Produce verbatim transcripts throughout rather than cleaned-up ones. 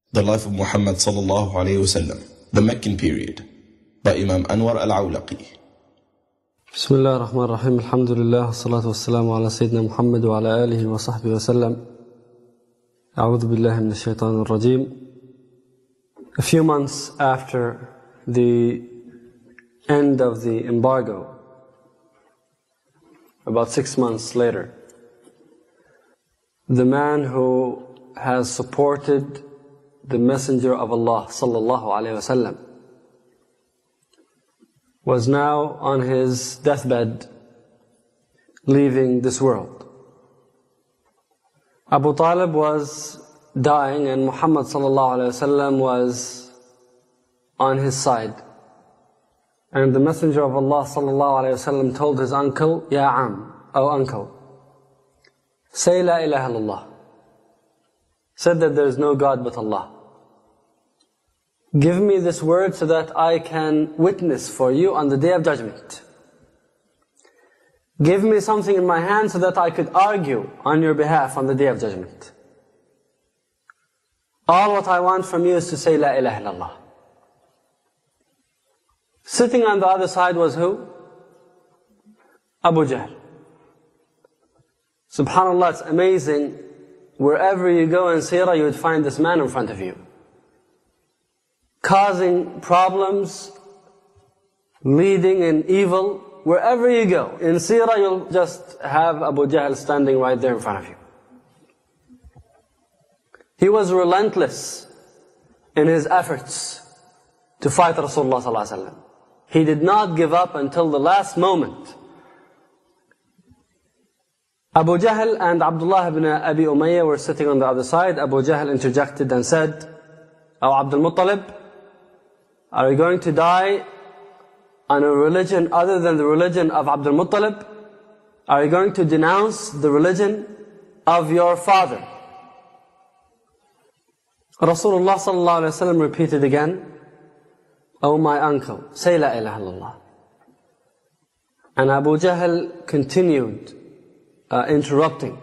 The Life of Muhammad sallallahu alayhi wasallam, the Meccan period, by Imam Anwar al-Awlaqi. بسم الله الرحمن الرحيم الحمد لله والصلاة والسلام على سيدنا محمد وعلى آله وصحبه وسلم. أعوذ بالله من الشيطان الرجيم. A few months after the end of the embargo, about six months later, the man who has supported the Messenger of Allah sallallahu alaihi wasallam was now on his deathbed, leaving this world. Abu Talib was dying and Muhammad sallallahu alaihi wasallam was on his side. And the Messenger of Allah sallallahu alaihi wasallam told his uncle, Ya Am, oh uncle, say La ilaha illallah. Said that there is no God but Allah. Give me this word so that I can witness for you on the Day of Judgment. Give me something in my hand so that I could argue on your behalf on the Day of Judgment. All what I want from you is to say La ilaha illallah. Sitting on the other side was who? Abu Jahl. SubhanAllah, it's amazing. Wherever you go in Seerah, you would find this man in front of you, causing problems, leading in evil. Wherever you go in Seerah, you'll just have Abu Jahl standing right there in front of you. He was relentless in his efforts to fight Rasulullah sallallahu alaihi wasallam. He did not give up until the last moment. Abu Jahl and Abdullah ibn Abi Umayyah were sitting on the other side. Abu Jahl interjected and said, "O Abdul Muttalib, are you going to die on a religion other than the religion of Abdul Muttalib? Are you going to denounce the religion of your father?" Rasulullah sallallahu alaihi wasallam repeated again, "O my uncle, say La ilaha illallah." And Abu Jahl continued uh, interrupting.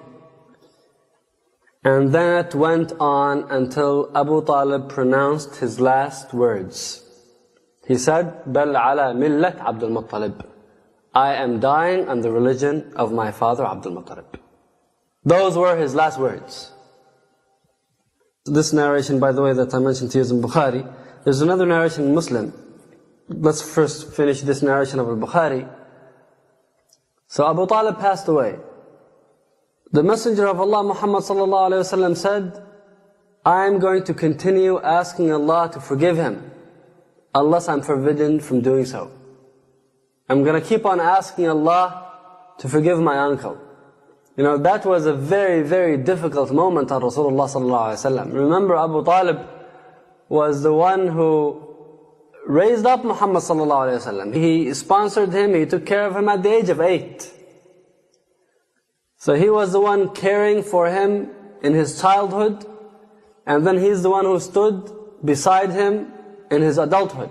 And then it went on until Abu Talib pronounced his last words. He said, "Bal ala millat Abdul Muttalib." I am dying on the religion of my father Abdul Muttalib. Those were his last words. This narration, by the way, that I mentioned to you is in Bukhari. There's another narration in Muslim. Let's first finish this narration of al-Bukhari. So Abu Talib passed away. The Messenger of Allah Muhammad sallallahu alaihi wasallam said, "I am going to continue asking Allah to forgive him, unless I'm forbidden from doing so. I'm going to keep on asking Allah to forgive my uncle." You know, that was a very, very difficult moment on Rasulullah sallallahu alaihi wasallam. Remember, Abu Talib was the one who raised up Muhammad sallallahu alaihi wasallam. He sponsored him, he took care of him at the age of eight. So he was the one caring for him in his childhood, and then he's the one who stood beside him in his adulthood.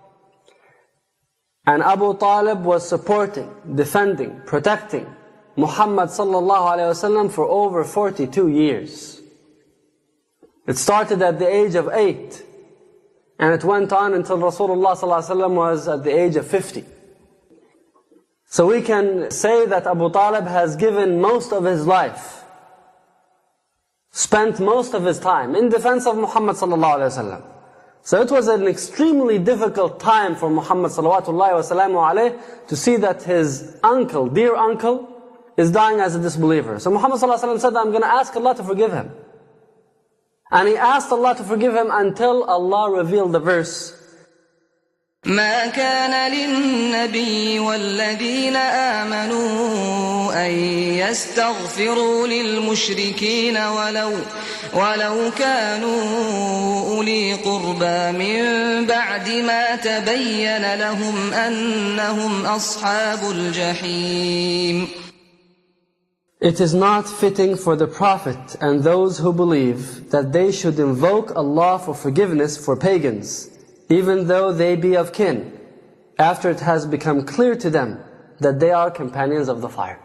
And Abu Talib was supporting, defending, protecting Muhammad sallallahu alaihi wasallam for over forty-two years. It started at the age of eight, and it went on until Rasulullah sallallahu alaihi wasallam was at the age of fifty. So we can say that Abu Talib has given most of his life, spent most of his time in defense of Muhammad sallallahu alaihi wasallam. So it was an extremely difficult time for Muhammad sallallahu alaihi wasallam to see that his uncle, dear uncle, is dying as a disbeliever. So Muhammad sallallahu alaihi wasallam said, "I'm going to ask Allah to forgive him." And he asked Allah to forgive him until Allah revealed the verse, ما كان للنبي والذين آمنوا أن يستغفروا للمشركين ولو ولو كانوا أولي قربى من بعد ما تبين لهم أنهم أصحاب الجحيم. It is not fitting for the Prophet and those who believe that they should invoke Allah for forgiveness for pagans, even though they be of kin, after it has become clear to them that they are companions of the fire.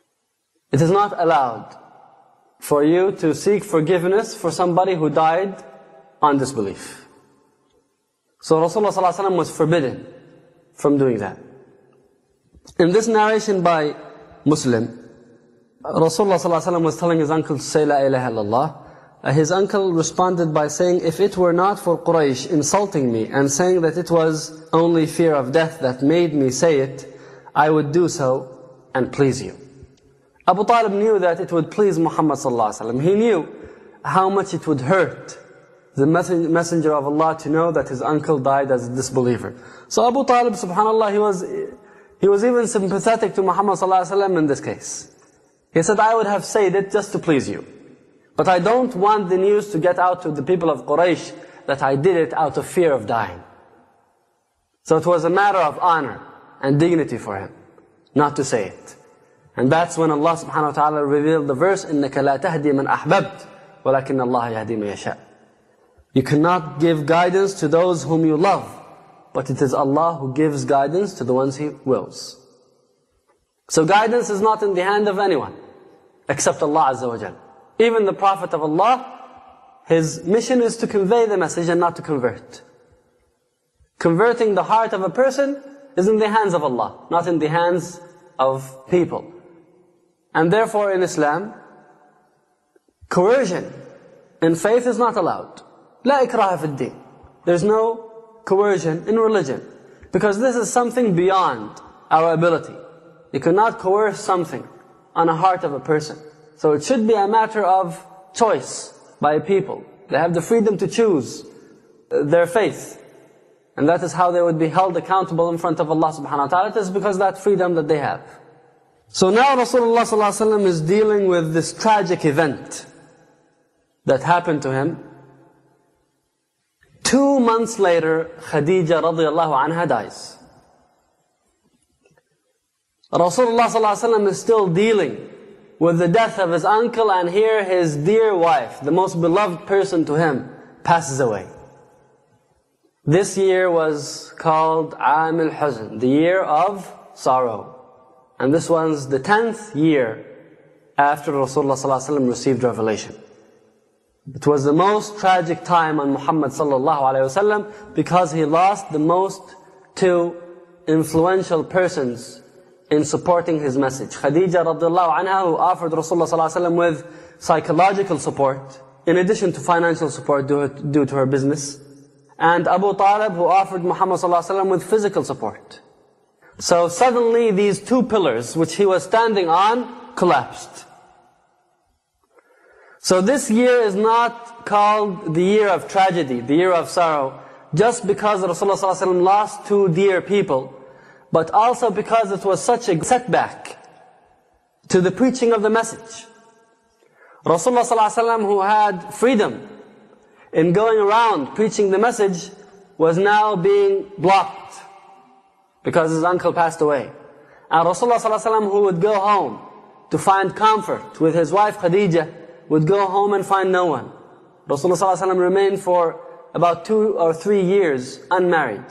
It is not allowed for you to seek forgiveness for somebody who died on disbelief. So Rasulullah sallallahu alaihi wasallam was forbidden from doing that. In this narration by Muslim, Rasulullah sallallahu alaihi wasallam was telling his uncle to say La ilaha illallah. Uh, his uncle responded by saying, if it were not for Quraysh insulting me and saying that it was only fear of death that made me say it, I would do so and please you. Abu Talib knew that it would please Muhammad sallallahu alaihi wasallam. He knew how much it would hurt the messenger of Allah to know that his uncle died as a disbeliever. So Abu Talib, subhanallah, he was, he was even sympathetic to Muhammad sallallahu alaihi wasallam in this case. He said, I would have said it just to please you. But I don't want the news to get out to the people of Quraysh that I did it out of fear of dying. So it was a matter of honor and dignity for him not to say it. And that's when Allah subhanahu wa ta'ala revealed the verse, إِنَّكَ لَا تَهْدِي مَنْ أَحْبَبْتَ وَلَكِنَّ اللَّهَ يَهْدِي مَن يَشَاءُ. You cannot give guidance to those whom you love, but it is Allah who gives guidance to the ones He wills. So guidance is not in the hand of anyone except Allah Azza wa Jal. Even the Prophet of Allah, his mission is to convey the message and not to convert. Converting the heart of a person is in the hands of Allah, not in the hands of people. And therefore in Islam, coercion in faith is not allowed. لا إكراه في الدين. There's no coercion in religion, because this is something beyond our ability. You cannot coerce something on the heart of a person. So it should be a matter of choice by people. They have the freedom to choose their faith. And that is how they would be held accountable in front of Allah subhanahu wa ta'ala. It is because of that freedom that they have. So now Rasulullah sallallahu alaihi wasallam is dealing with this tragic event that happened to him. Two months later, Khadija radiallahu anha dies. Rasulullah sallallahu alaihi wasallam is still dealing with the death of his uncle, and here his dear wife, the most beloved person to him, passes away. This year was called Aam al-Huzn, the year of sorrow. And this was the tenth year after Rasulullah sallallahu alaihi wasallam received revelation. It was the most tragic time on Muhammad sallallahu alaihi wasallam because he lost the most two influential persons in supporting his message. Khadija radiallahu anha, who offered Rasulullah sallallahu alaihi wasallam with psychological support, in addition to financial support due, due to her business. And Abu Talib, who offered Muhammad sallallahu alaihi wasallam with physical support. So suddenly these two pillars which he was standing on collapsed. So this year is not called the year of tragedy, the year of sorrow, just because Rasulullah sallallahu alaihi wasallam lost two dear people, but also because it was such a setback to the preaching of the message. Rasulullah sallallahu alaihi wasallam, who had freedom in going around preaching the message, was now being blocked because his uncle passed away. And Rasulullah sallallahu alaihi wasallam, who would go home to find comfort with his wife Khadija, would go home and find no one. Rasulullah sallallahu alaihi wasallam remained for about two or three years unmarried.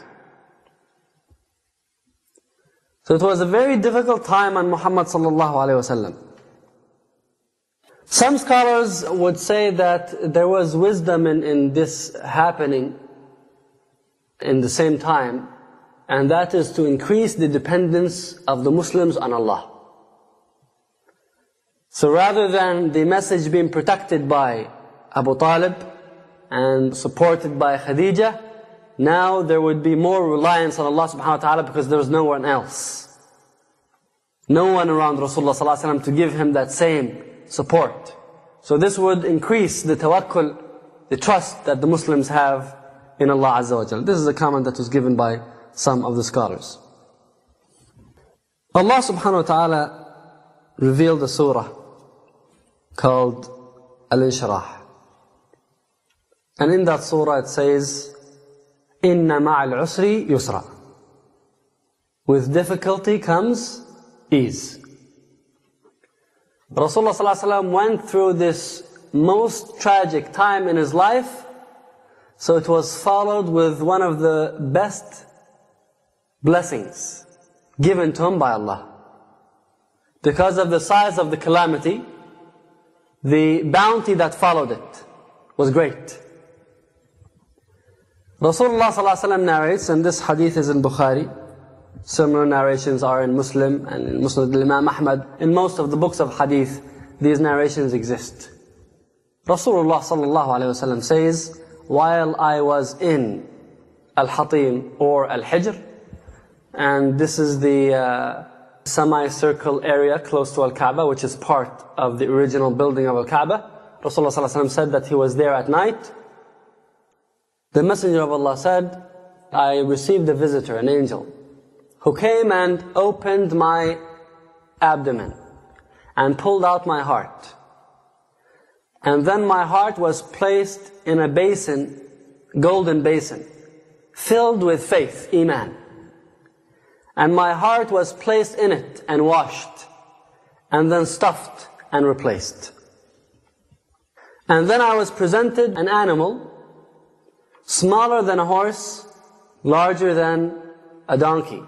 So it was a very difficult time on Muhammad sallallahu alaihi wasallam. Some scholars would say that there was wisdom in, in this happening in the same time, and that is to increase the dependence of the Muslims on Allah. So rather than the message being protected by Abu Talib and supported by Khadija, now there would be more reliance on Allah subhanahu wa ta'ala because there was no one else. No one around Rasulullah sallallahu alaihi wasallam to give him that same support. So this would increase the tawakkul, the trust that the Muslims have in Allah Azza wa Jal. This is a comment that was given by some of the scholars. Allah subhanahu wa ta'ala revealed a surah called Al-Inshirah. And in that surah it says, Inna ma'al usri yusra. With difficulty comes ease. Rasulullah sallallahu alaihi wasallam went through this most tragic time in his life, so it was followed with one of the best blessings given to him by Allah. Because of the size of the calamity, the bounty that followed it was great. Rasulullah sallallahu alaihi wasallam narrates, and this hadith is in Bukhari. Similar narrations are in Muslim and in Musnad al-Imam Ahmad. In most of the books of hadith, these narrations exist. Rasulullah sallallahu alaihi wasallam says, while I was in Al-Hatim or Al-Hijr, and this is the uh, semicircle area close to Al-Kaaba, which is part of the original building of Al-Kaaba. Rasulullah sallallahu alaihi wasallam said that he was there at night. The Messenger of Allah said, I received a visitor, an angel, who came and opened my abdomen and pulled out my heart. And then my heart was placed in a basin, golden basin, filled with faith, iman. And my heart was placed in it and washed, and then stuffed and replaced. And then I was presented an animal, smaller than a horse, larger than a donkey.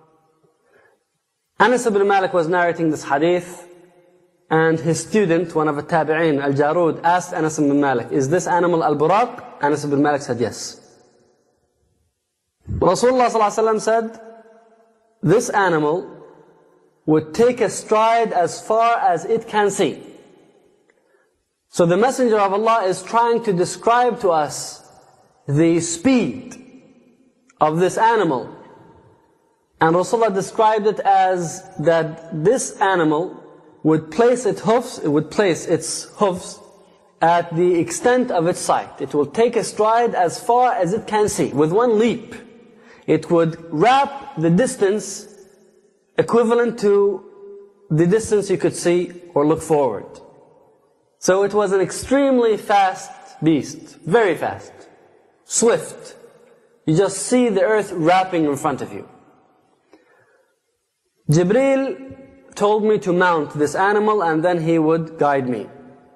Anas ibn Malik was narrating this hadith, and his student, one of the tabi'in, Al-Jarud, asked Anas ibn Malik, is this animal Al-Buraq? Anas ibn Malik said yes. Rasulullah sallallahu alaihi wasallam said, this animal would take a stride as far as it can see. So the Messenger of Allah is trying to describe to us the speed of this animal. And Rasulullah described it as that this animal would place its hoofs, it would place its hoofs at the extent of its sight. It will take a stride as far as it can see. With one leap, it would wrap the distance equivalent to the distance you could see or look forward. So it was an extremely fast beast, very fast, swift. You just see the earth wrapping in front of you. Jibreel told me to mount this animal and then he would guide me.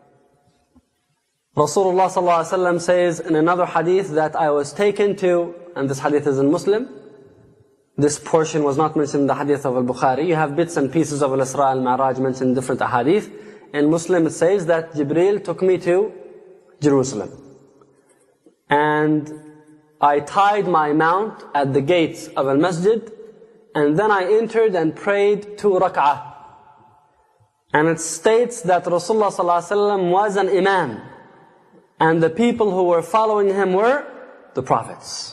Rasulullah sallallahu alaihi wasallam says in another hadith that I was taken to, and this hadith is in Muslim, this portion was not mentioned in the hadith of Al-Bukhari. You have bits and pieces of Al-Isra al-Mi'raj mentioned in different hadith. In Muslim it says that Jibreel took me to Jerusalem. And I tied my mount at the gates of Al-Masjid, and then I entered and prayed two rak'ah. And it states that Rasulullah sallallahu alaihi wasallam was an imam, and the people who were following him were the prophets.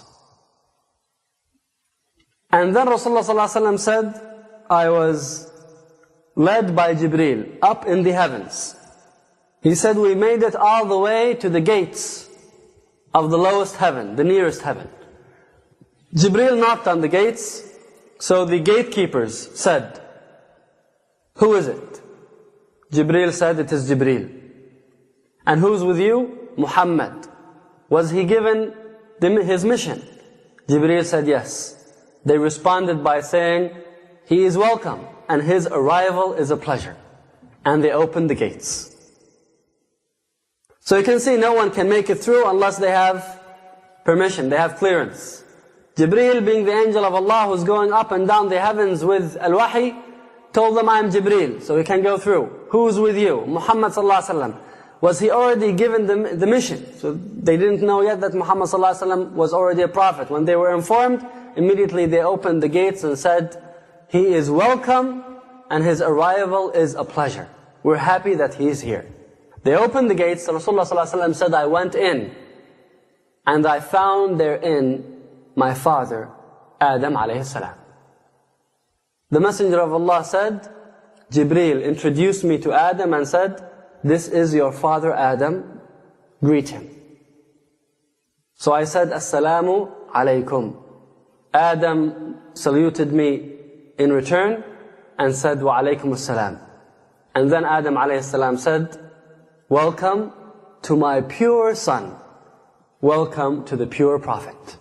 And then Rasulullah sallallahu alaihi wasallam said, I was led by Jibreel up in the heavens. He said, we made it all the way to the gates of the lowest heaven, the nearest heaven. Jibreel knocked on the gates, so the gatekeepers said, who is it? Jibreel said, it is Jibreel. And who's with you? Muhammad. Was he given his mission? Jibreel said yes. They responded by saying, he is welcome and his arrival is a pleasure. And they opened the gates. So you can see no one can make it through unless they have permission, they have clearance. Jibreel, being the angel of Allah who's going up and down the heavens with al-wahi, told them, I am Jibreel, so he can go through. Who's with you? Muhammad sallallahu alaihi wasallam. Was he already given the, the mission? So they didn't know yet that Muhammad sallallahu alaihi wasallam was already a prophet. When they were informed, immediately they opened the gates and said, he is welcome and his arrival is a pleasure. We're happy that he is here. They opened the gates, Rasulullah sallallahu alaihi wasallam said, I went in and I found therein my father, Adam alayhi salam. The Messenger of Allah said, Jibreel introduced me to Adam and said, this is your father Adam, greet him. So I said, Assalamu alaykum. Adam saluted me in return and said, Wa alaykum assalam. And then Adam alayhi salam said, welcome to my pure son. Welcome to the pure prophet.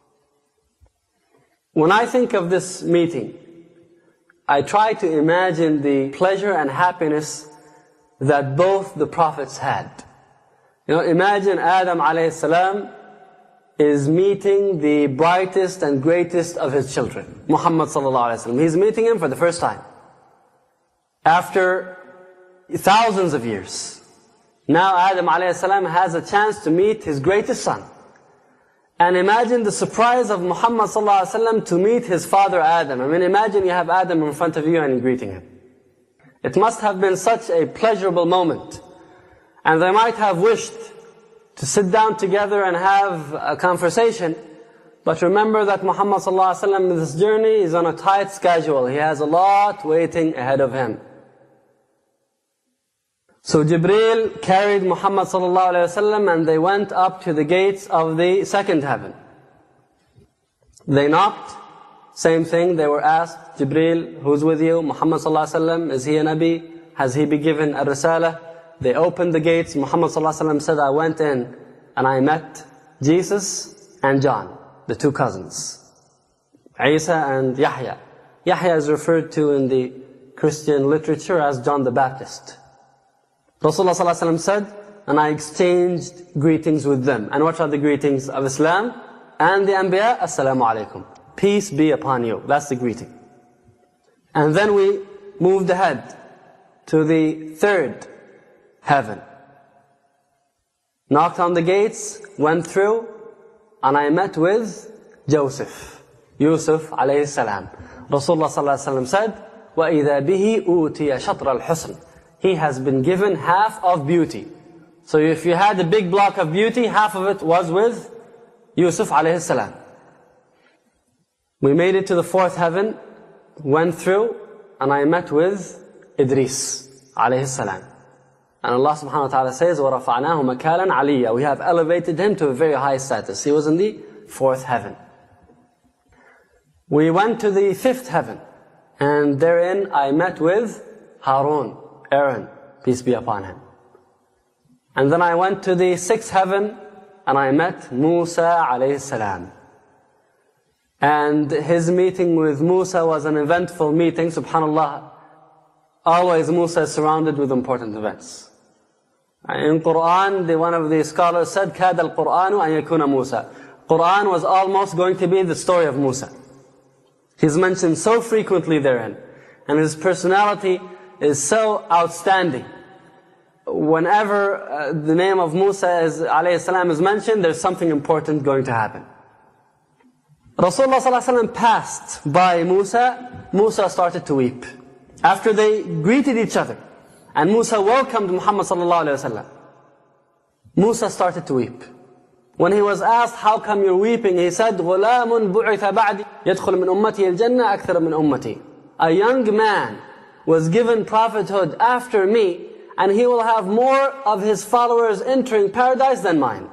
When I think of this meeting, I try to imagine the pleasure and happiness that both the prophets had. You know, imagine Adam alayhi salam is meeting the brightest and greatest of his children, Muhammad sallallahu alayhi wa sallam. He's meeting him for the first time. After thousands of years. Now Adam alayhi salam has a chance to meet his greatest son. And imagine the surprise of Muhammad sallallahu alaihi wasallam to meet his father Adam. I mean, imagine you have Adam in front of you and you're greeting him. It must have been such a pleasurable moment. And they might have wished to sit down together and have a conversation. But remember that Muhammad sallallahu alaihi wasallam in this journey is on a tight schedule. He has a lot waiting ahead of him. So Jibreel carried Muhammad sallallahu alaihi wasallam and they went up to the gates of the second heaven. They knocked, same thing, they were asked, Jibreel, who's with you? Muhammad sallallahu alaihi wasallam, is he a Nabi? Has he been given a Risala? They opened the gates. Muhammad sallallahu alaihi wasallam said, I went in and I met Jesus and John, the two cousins, Isa and Yahya. Yahya is referred to in the Christian literature as John the Baptist. Rasulullah sallallahu alaihi wasallam said, and I exchanged greetings with them. And what are the greetings of Islam and the Anbiya? Assalamu alaikum. Peace be upon you. That's the greeting. And then we moved ahead to the third heaven. Knocked on the gates, went through, and I met with Joseph, Yusuf alayhi salam. Rasulullah sallallahu alaihi wasallam said, وَإِذَا بِهِ أُوتِيَ شَطْرَ الْحُسْنِ. He has been given half of beauty. So if you had a big block of beauty, half of it was with Yusuf alayhi salam. We made it to the fourth heaven, went through, and I met with Idris alayhi salam. And Allah subhanahu wa ta'ala says, وَرَفَعْنَاهُ مَكَالًا عَلِيًّا. We have elevated him to a very high status. He was in the fourth heaven. We went to the fifth heaven, and therein I met with Harun, Aaron, peace be upon him. And then I went to the sixth heaven, and I met Musa alayhi salam. And his meeting with Musa was an eventful meeting, subhanallah. Always Musa is surrounded with important events. In Quran, the, one of the scholars said, كَادَ الْقُرْآنُ أَن يَكُونَ مُوسَى. Quran was almost going to be the story of Musa. He's mentioned so frequently therein. And his personality is so outstanding. Whenever uh, the name of Musa is, alayhi salam is mentioned, there's something important going to happen. Rasulullah sallallahu alaihi wasallam passed by Musa. Musa started to weep. After they greeted each other, and Musa welcomed Muhammad sallallahu alaihi wasallam, Musa started to weep. When he was asked, how come you're weeping? He said, غُلَامٌ بُعِثَ بَعْدِ يَدْخُلُ مِنْ أُمَّتِي الْجَنَّةِ أَكْثَرَ مِنْ أُمَّتِي. A young man was given prophethood after me, and he will have more of his followers entering paradise than mine.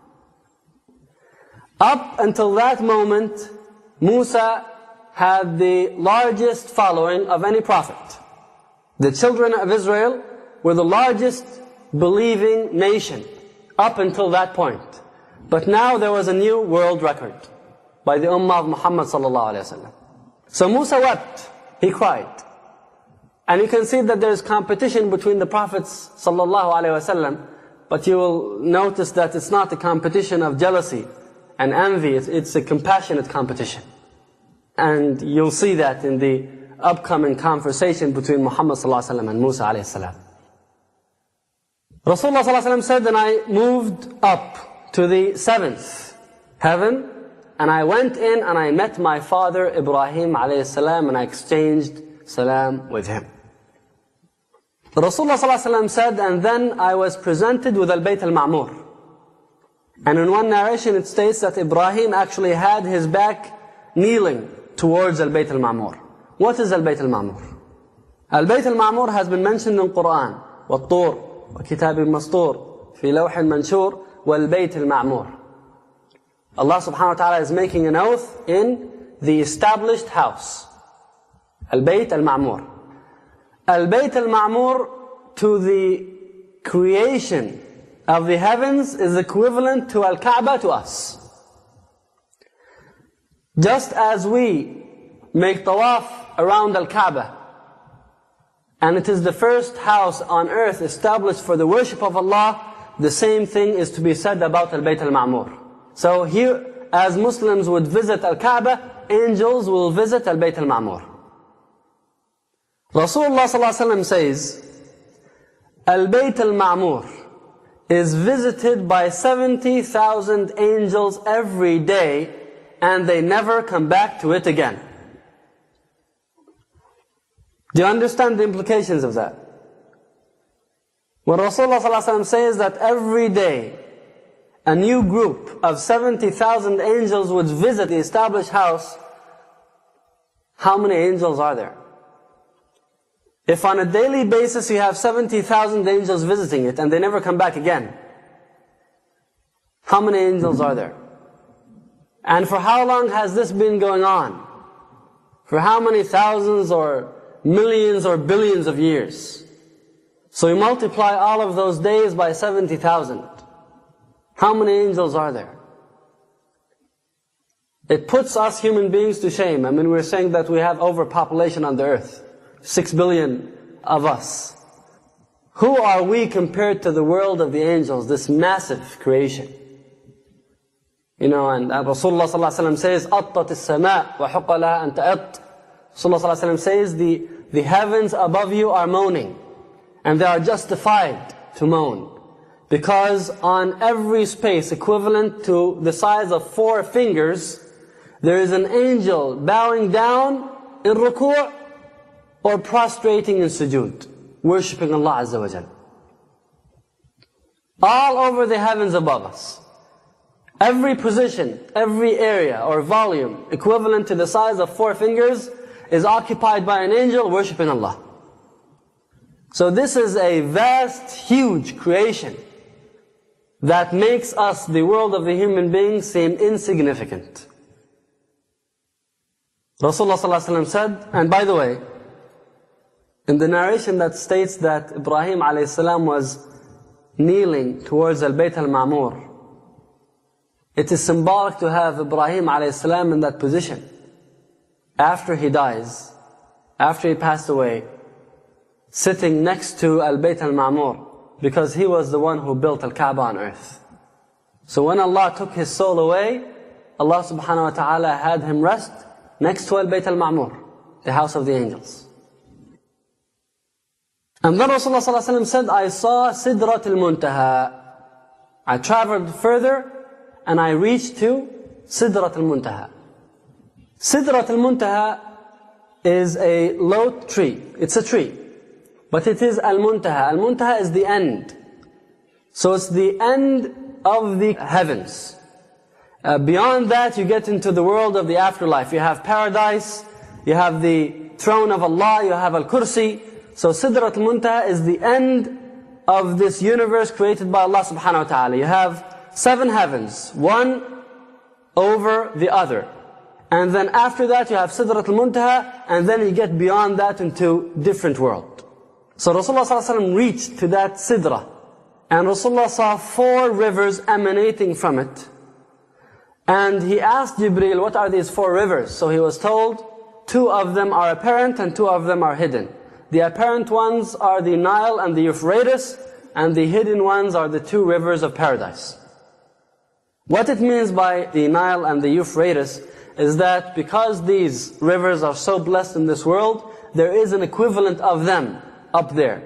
Up until that moment, Musa had the largest following of any prophet. The children of Israel were the largest believing nation up until that point. But now there was a new world record by the Ummah of Muhammad sallallahu alaihi wasallam. So Musa wept, he cried. And you can see that there is competition between the prophets sallallahu alaihi wasallam, but you will notice that it's not a competition of jealousy and envy, it's, it's a compassionate competition. And you'll see that in the upcoming conversation between Muhammad sallallahu alaihi wasallam and Musa alayhi salam. Rasulullah sallallahu alaihi wasallam said, and I moved up to the seventh heaven, and I went in and I met my father Ibrahim alayhi salam, and I exchanged salam with him. Rasulullah sallallahu alaihi wasallam said, and then I was presented with Al-Bayt Al-Ma'mur. And in one narration it states that Ibrahim actually had his back kneeling towards Al-Bayt Al-Ma'mur. What is Al-Bayt Al-Ma'mur? Al-Bayt Al-Ma'mur has been mentioned in Quran. وَالطُّورِ وَكِتَابٍ مَسْطُورٍ فِي لَوْحٍ مَنْشُورٍ وَالْبَيْتِ الْمَعْمُورِ. Allah subhanahu wa ta'ala is making an oath in the established house. Al-Bayt Al-Ma'mur. Al-Bayt Al-Ma'mur to the creation of the heavens is equivalent to Al-Kaaba to us. Just as we make tawaf around Al-Kaaba, and it is the first house on earth established for the worship of Allah, the same thing is to be said about Al-Bayt Al-Ma'mur. So here, as Muslims would visit Al-Kaaba, angels will visit Al-Bayt Al-Ma'mur. Rasulullah sallallahu alaihi wasallam says, Al-Bayt Al-Ma'mur is visited by seventy thousand angels every day, and they never come back to it again. Do you understand the implications of that? When Rasulullah ﷺ says that every day a new group of seventy thousand angels would visit the established house, how many angels are there? If on a daily basis you have seventy thousand angels visiting it and they never come back again, how many angels are there? And for how long has this been going on? For how many thousands or millions or billions of years? So you multiply all of those days by seventy thousand. How many angels are there? It puts us human beings to shame. I mean, we're saying that we have overpopulation on the earth. Six billion of us. Who are we compared to the world of the angels, this massive creation? You know, and Rasulullah sallallahu alaihi wasallam says, أَطَّتِ السَّمَاء وَحُقَّ لَهَا أَن تَأَطْ. Rasulullah sallallahu alaihi wasallam says, the, the heavens above you are moaning. And they are justified to moan. Because on every space equivalent to the size of four fingers, there is an angel bowing down in ruku' or prostrating in sujood, worshipping Allah Azza wa Jal. All over the heavens above us. Every position, every area or volume equivalent to the size of four fingers is occupied by an angel worshipping Allah. So this is a vast, huge creation that makes us, the world of the human beings, seem insignificant. Rasulullah sallallahu alaihi wasallam said, and by the way, in the narration that states that Ibrahim alayhi salam was kneeling towards Al-Bayt al-Ma'mur, it is symbolic to have Ibrahim alayhi salam in that position. After he dies, after he passed away, sitting next to Al-Bayt al-Ma'mur, because he was the one who built Al-Kaaba on earth. So when Allah took his soul away, Allah subhanahu wa ta'ala had him rest next to Al-Bayt al-Ma'mur, the house of the angels. And then Rasulullah sallallahu alaihi wasallam said, I saw Sidrat al-Muntaha. I traveled further and I reached to Sidrat al-Muntaha. Sidrat al-Muntaha is a low tree. It's a tree. But it is al-Muntaha. Al-Muntaha is the end. So it's the end of the heavens. Uh, beyond that you get into the world of the afterlife. You have paradise, you have the throne of Allah, you have al-Kursi. So Sidrat al-Muntaha is the end of this universe created by Allah subhanahu wa ta'ala. You have seven heavens, one over the other. And then after that you have Sidrat al-Muntaha, and then you get beyond that into different world. So Rasulullah sallallahu alaihi wasallam reached to that Sidra, and Rasulullah saw four rivers emanating from it. And he asked Jibreel, what are these four rivers? So he was told, two of them are apparent and two of them are hidden. The apparent ones are the Nile and the Euphrates, and the hidden ones are the two rivers of paradise. What it means by the Nile and the Euphrates is that because these rivers are so blessed in this world, there is an equivalent of them up there.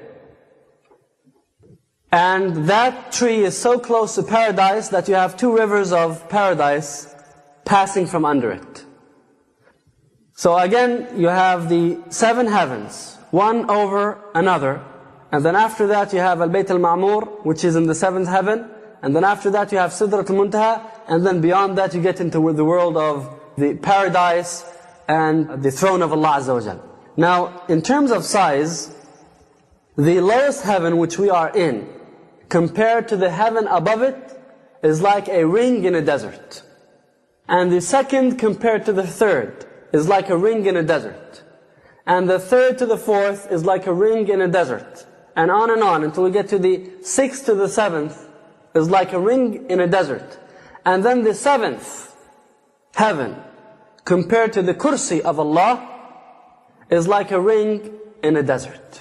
And that tree is so close to paradise that you have two rivers of paradise passing from under it. So again, you have the seven heavens, one over another. And then after that you have Al-Bayt al-Ma'mur, which is in the seventh heaven. And then after that you have Sidrat al-Muntaha. And then beyond that you get into the world of the paradise and the throne of Allah Azza wa Jal. Now, in terms of size, the lowest heaven which we are in, compared to the heaven above it, is like a ring in a desert. And the second compared to the third is like a ring in a desert. And the third to the fourth is like a ring in a desert. And on and on until we get to the sixth to the seventh is like a ring in a desert. And then the seventh heaven compared to the kursi of Allah is like a ring in a desert.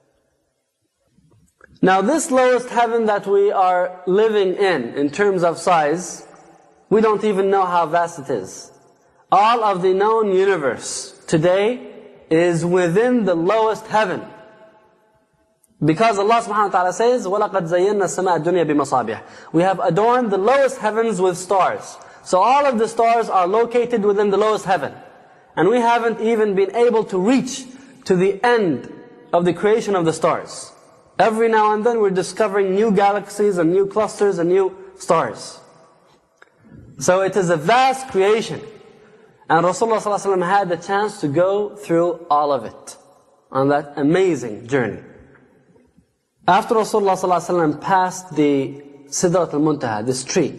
Now this lowest heaven that we are living in, in terms of size, we don't even know how vast it is. All of the known universe today is within the lowest heaven. Because Allah subhanahu wa ta'ala says, وَلَقَدْ زَيَّنَّا السَّمَاءَ الدُّنْيَا بِمَصَابِيحِ. We have adorned the lowest heavens with stars. So all of the stars are located within the lowest heaven. And we haven't even been able to reach to the end of the creation of the stars. Every now and then we're discovering new galaxies and new clusters and new stars. So it is a vast creation. And Rasulullah sallallahu alaihi wasallam had the chance to go through all of it on that amazing journey. After Rasulullah sallallahu alaihi wasallam passed the Sidrat al-Muntaha, this tree,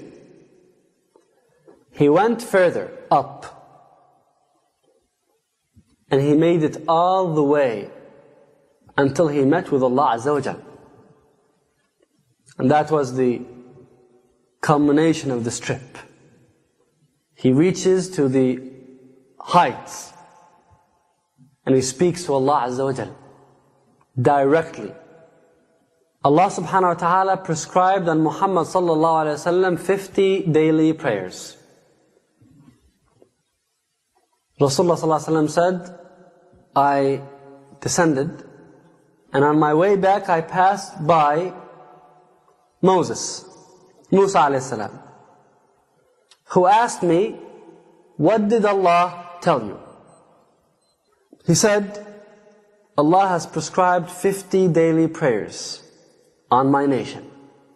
he went further up. And he made it all the way until he met with Allah Azza wa Jal. And that was the culmination of this trip. He reaches to the heights and he speaks to Allah Azza wa Jal directly. Allah subhanahu wa ta'ala prescribed on Muhammad sallallahu alayhi wa sallam fifty daily prayers. Rasulullah sallallahu alayhi wa sallam said, I descended and on my way back I passed by Moses, Musa alayhi salam, who asked me, what did Allah tell you? He said, Allah has prescribed fifty daily prayers on my nation.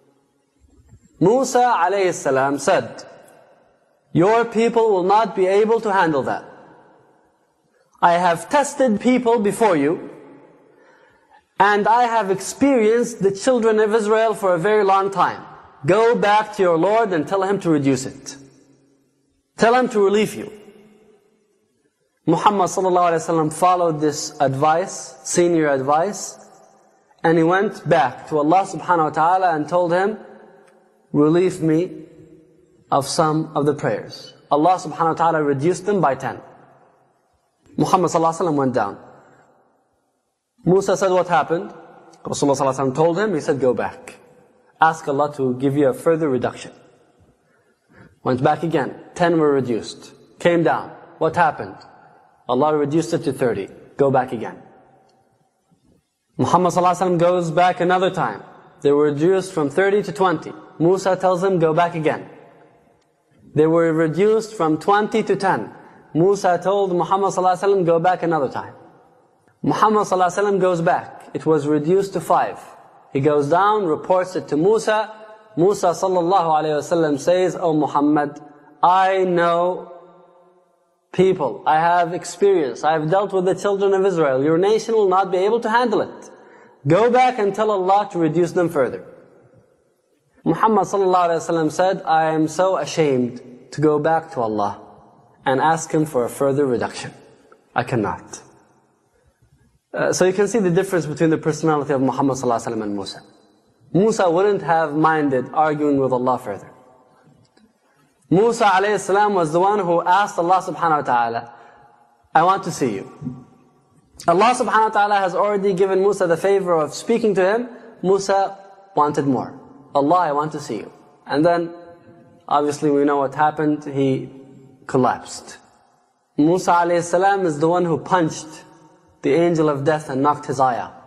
Musa alayhi salam said, your people will not be able to handle that. I have tested people before you, and I have experienced the children of Israel for a very long time. Go back to your Lord and tell Him to reduce it. Tell Him to relieve you. Muhammad sallallahu alaihi wasallam followed this advice, senior advice, and he went back to Allah subhanahu wa ta'ala and told Him, relieve me of some of the prayers. Allah subhanahu wa ta'ala reduced them by ten. Muhammad sallallahu alaihi wasallam went down. Musa said, what happened? Rasulullah sallallahu alaihi wasallam told him, he said, go back. Ask Allah to give you a further reduction. Went back again. Ten were reduced. Came down. What happened? Allah reduced it to thirty. Go back again. Muhammad sallallahu alaihi wasallam goes back another time. They were reduced from thirty to twenty. Musa tells him, go back again. They were reduced from twenty to ten. Musa told Muhammad sallallahu alaihi wasallam, go back another time. Muhammad sallallahu alaihi wasallam goes back. It was reduced to five. He goes down, reports it to Musa. Musa sallallahu alaihi wasallam says, oh Muhammad, I know people, I have experience, I have dealt with the children of Israel. Your nation will not be able to handle it. Go back and tell Allah to reduce them further. Muhammad sallallahu alaihi wasallam said, I am so ashamed to go back to Allah and ask Him for a further reduction. I cannot. Uh, so you can see the difference between the personality of Muhammad sallallahu alaihi wasallam and Musa. Musa wouldn't have minded arguing with Allah further. Musa alayhi salam was the one who asked Allah subhanahu wa ta'ala, I want to see you. Allah subhanahu wa ta'ala has already given Musa the favor of speaking to him. Musa wanted more. Allah, I want to see you. And then, obviously we know what happened. He collapsed. Musa alayhi salam is the one who punched the angel of death and knocked his eye out.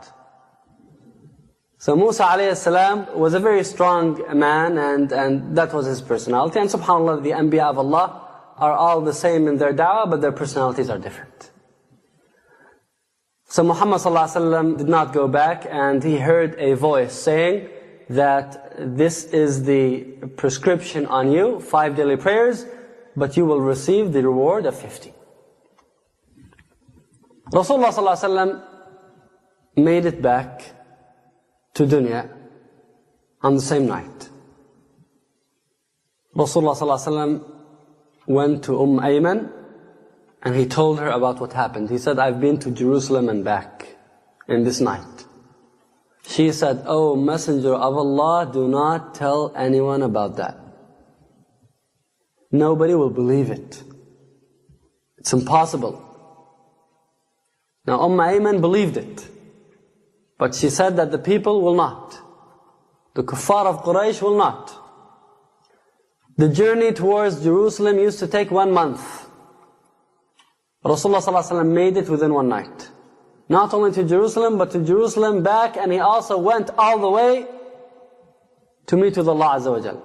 So Musa alayhi salam was a very strong man, and, and that was his personality. And subhanAllah, the Anbiya of Allah are all the same in their da'wah, but their personalities are different. So Muhammad sallallahu alaihi wasallam did not go back, and he heard a voice saying that this is the prescription on you, five daily prayers, but you will receive the reward of fifty. Rasulullah sallallahu alaihi wasallam made it back to dunya on the same night. Rasulullah sallallahu alaihi wasallam went to Umm Ayman and he told her about what happened. He said, I've been to Jerusalem and back in this night. She said, oh Messenger of Allah, do not tell anyone about that. Nobody will believe it. It's impossible. Now Umm Ayman believed it. But she said that the people will not. The kuffar of Quraysh will not. The journey towards Jerusalem used to take one month. Rasulullah sallallahu alaihi wasallam made it within one night. Not only to Jerusalem, but to Jerusalem back, and he also went all the way to meet with Allah Azza wa Jal.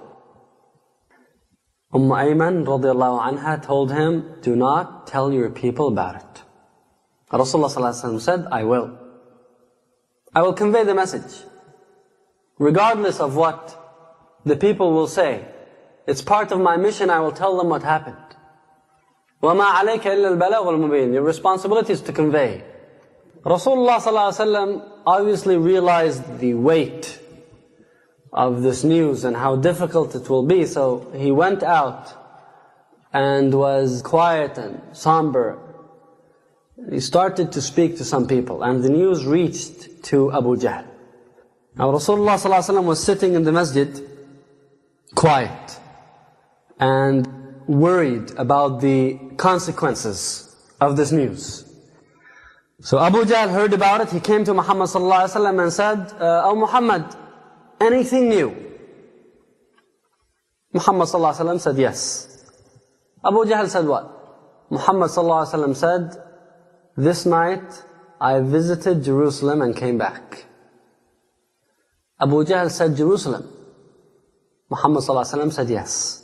Umm Ayman radiallahu anha told him, do not tell your people about it. Rasulullah sallallahu alaihi wasallam said, I will. I will convey the message. Regardless of what the people will say. It's part of my mission, I will tell them what happened. وَمَا عَلَيْكَ إِلَّا الْبَلَاغُ الْمُبِينُ. Your responsibility is to convey. Rasulullah sallallahu alaihi wasallam obviously realized the weight of this news and how difficult it will be. So he went out and was quiet and somber. He started to speak to some people, and the news reached to Abu Jahl. Now Rasulullah sallallahu alaihi wasallam was sitting in the masjid, quiet and worried about the consequences of this news. So Abu Jahl heard about it. He came to Muhammad sallallahu alaihi wasallam and said, uh, "Oh Muhammad, anything new?" Muhammad sallallahu alaihi wasallam said, "Yes." Abu Jahl said what? Muhammad sallallahu alaihi wasallam said, "This night I visited Jerusalem and came back." Abu Jahl said, "Jerusalem?" Muhammad sallallahu alaihi wasallam said, "Yes."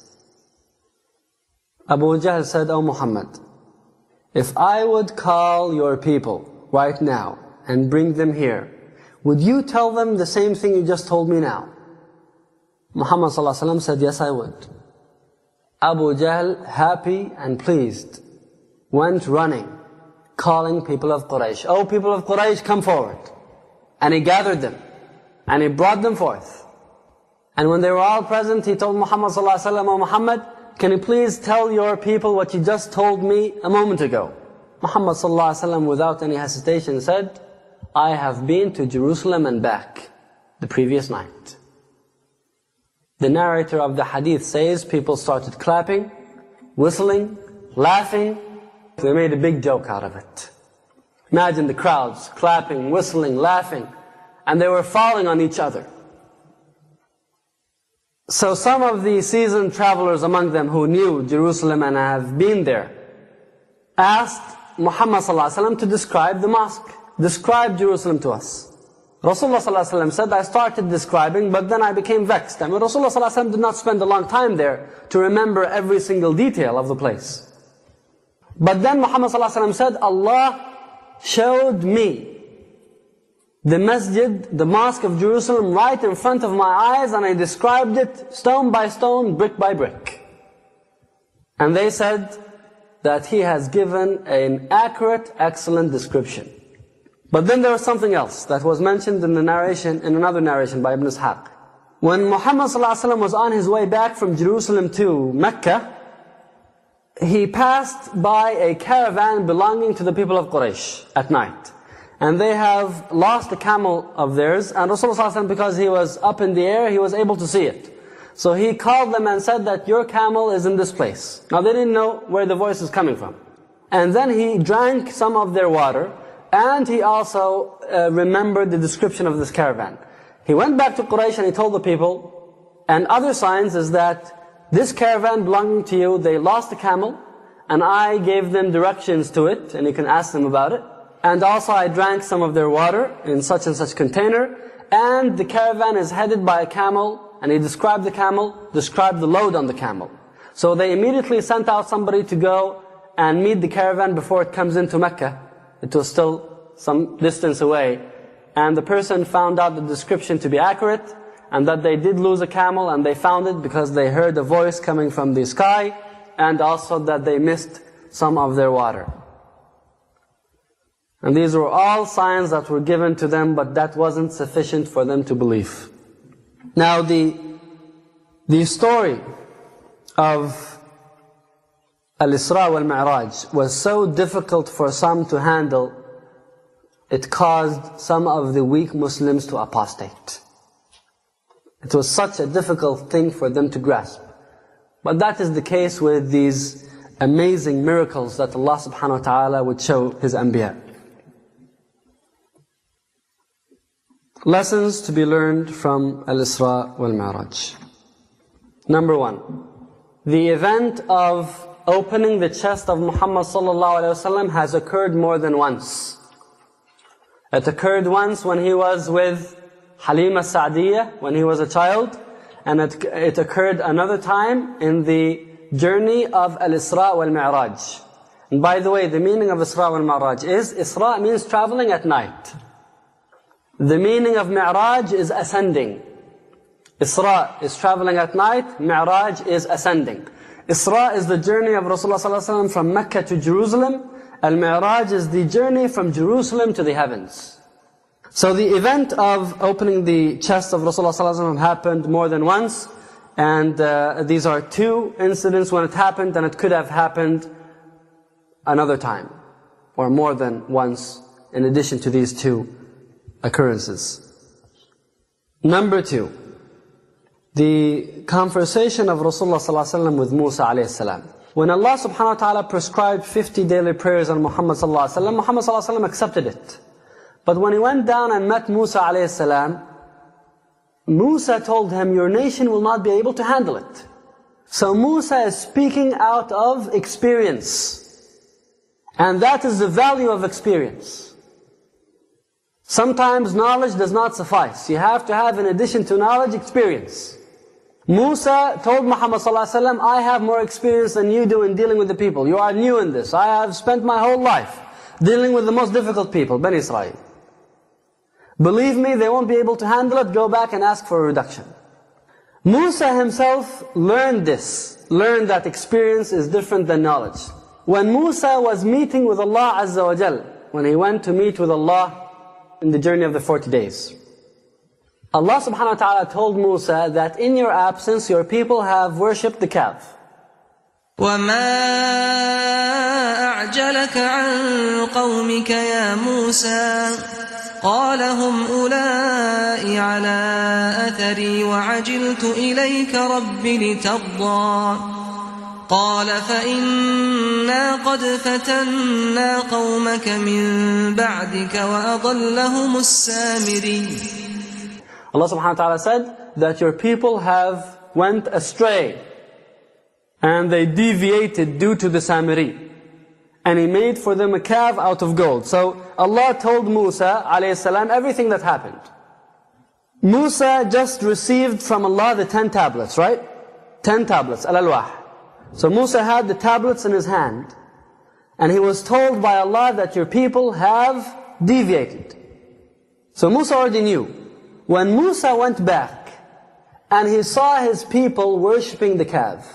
Abu Jahl said, "Oh Muhammad, if I would call your people right now and bring them here, would you tell them the same thing you just told me now?" Muhammad sallallahu alaihi wasallam said, "Yes, I would." Abu Jahl, happy and pleased, went running, calling people of Quraysh. "Oh people of Quraysh, come forward." And he gathered them, and he brought them forth. And when they were all present, he told Muhammad sallallahu alaihi wasallam, "Oh Muhammad, can you please tell your people what you just told me a moment ago?" Muhammad sallallahu alaihi wasallam, without any hesitation, said, "I have been to Jerusalem and back the previous night." The narrator of the hadith says people started clapping, whistling, laughing. They made a big joke out of it. Imagine the crowds clapping, whistling, laughing, and they were falling on each other. So some of the seasoned travelers among them who knew Jerusalem and have been there asked Muhammad sallallahu alaihi wasallam to describe the mosque. Describe Jerusalem to us. Rasulullah sallallahu alaihi wasallam said, "I started describing, but then I became vexed." I mean, Rasulullah sallallahu alaihi wasallam did not spend a long time there to remember every single detail of the place. But then Muhammad sallallahu alaihi wasallam said, "Allah showed me the masjid, the mosque of Jerusalem right in front of my eyes, and I described it stone by stone, brick by brick." And they said that he has given an accurate, excellent description. But then there was something else that was mentioned in the narration, in another narration by Ibn Ishaq. When Muhammad sallallahu alaihi wasallam was on his way back from Jerusalem to Mecca, he passed by a caravan belonging to the people of Quraysh at night. And they have lost a camel of theirs, and Rasulullah sallallahu alaihi wasallam, because he was up in the air, he was able to see it. So he called them and said that your camel is in this place. Now they didn't know where the voice is coming from. And then he drank some of their water, and he also uh, remembered the description of this caravan. He went back to Quraysh and he told the people, and other signs is that this caravan belonging to you, they lost a camel, and I gave them directions to it, and you can ask them about it. And also I drank some of their water in such and such container, and the caravan is headed by a camel, and he described the camel, described the load on the camel. So they immediately sent out somebody to go and meet the caravan before it comes into Mecca. It was still some distance away. And the person found out the description to be accurate, and that they did lose a camel, and they found it because they heard a voice coming from the sky, and also that they missed some of their water. And these were all signs that were given to them, but that wasn't sufficient for them to believe. Now the, the story of Al-Isra wal-Mi'raj was so difficult for some to handle, it caused some of the weak Muslims to apostate. It was such a difficult thing for them to grasp. But that is the case with these amazing miracles that Allah subhanahu wa ta'ala would show His Anbiya. Lessons to be learned from Al-Isra wal-Mi'raj. Number one, the event of opening the chest of Muhammad sallallahu alaihi wasallam has occurred more than once. It occurred once when he was with Halima Sa'diyah, when he was a child, and it, it occurred another time in the journey of Al-Isra wal-Mi'raj. And by the way, the meaning of Isra wal-Mi'raj is, Isra means traveling at night. The meaning of Mi'raj is ascending. Isra is traveling at night, Mi'raj is ascending. Isra is the journey of Rasulullah sallallahu alaihi wasallam from Mecca to Jerusalem. Al-Mi'raj is the journey from Jerusalem to the heavens. So the event of opening the chest of Rasulullah sallallahu alaihi wasallam happened more than once. And uh, these are two incidents when it happened, and it could have happened another time, or more than once, in addition to these two occurrences. Number two, the conversation of Rasulullah sallallahu alaihi wasallam with Musa alayhi salam. When Allah subhanahu wa ta'ala prescribed fifty daily prayers on Muhammad sallallahu alaihi wasallam, Muhammad sallallahu alaihi wasallam accepted it. But when he went down and met Musa alayhi salam, Musa told him, your nation will not be able to handle it. So Musa is speaking out of experience. And that is the value of experience. Sometimes knowledge does not suffice. You have to have, in addition to knowledge, experience. Musa told Muhammad sallallahu alaihi wasallam, I have more experience than you do in dealing with the people. You are new in this. I have spent my whole life dealing with the most difficult people, Bani Israel. Believe me, they won't be able to handle it. Go back and ask for a reduction. Musa himself learned this, learned that experience is different than knowledge. When Musa was meeting with Allah Azza wa Jal, when he went to meet with Allah in the journey of the forty days, Allah subhanahu wa ta'ala told Musa that in your absence, your people have worshipped the calf. وَمَا أَعْجَلَكَ عَنْ قَوْمِكَ يَا مُوسَى قال هم أولئك على أثري وعجلت إليك رب لترضى قال فإنا قد فتنا قومك من بعدك وأضلهم السامري. Allah subhanahu wa ta'ala said that your people have went astray and they deviated due to the Samiri. And He made for them a calf out of gold. So Allah told Musa alayhi salam everything that happened. Musa just received from Allah the ten tablets, right? Ten tablets, al-alwah. So Musa had the tablets in his hand. And he was told by Allah that your people have deviated. So Musa already knew. When Musa went back and he saw his people worshipping the calf,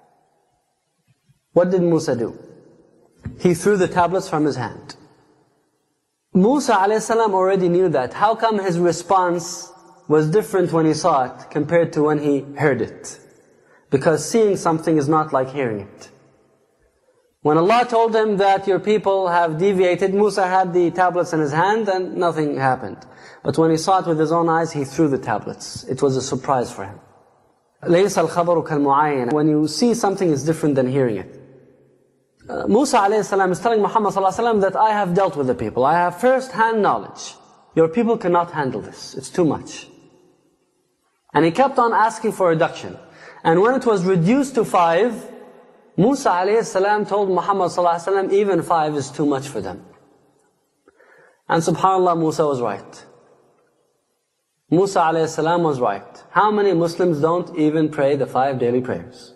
what did Musa do? He threw the tablets from his hand. Musa alayhi salam already knew that. How come his response was different when he saw it compared to when he heard it? Because seeing something is not like hearing it. When Allah told him that your people have deviated, Musa had the tablets in his hand and nothing happened. But when he saw it with his own eyes, he threw the tablets. It was a surprise for him. لَيْسَ الْخَبَرُ كَالْمُعَيَّنِ. When you see something, it's different than hearing it. Uh, Musa alayhi salam is telling Muhammad sallallahu alaihi wasallam that I have dealt with the people. I have first-hand knowledge. Your people cannot handle this. It's too much. And he kept on asking for reduction. And when it was reduced to five, Musa alayhi salam told Muhammad sallallahu alaihi wasallam, even five is too much for them. And subhanAllah, Musa was right. Musa alayhi salam was right. How many Muslims don't even pray the five daily prayers?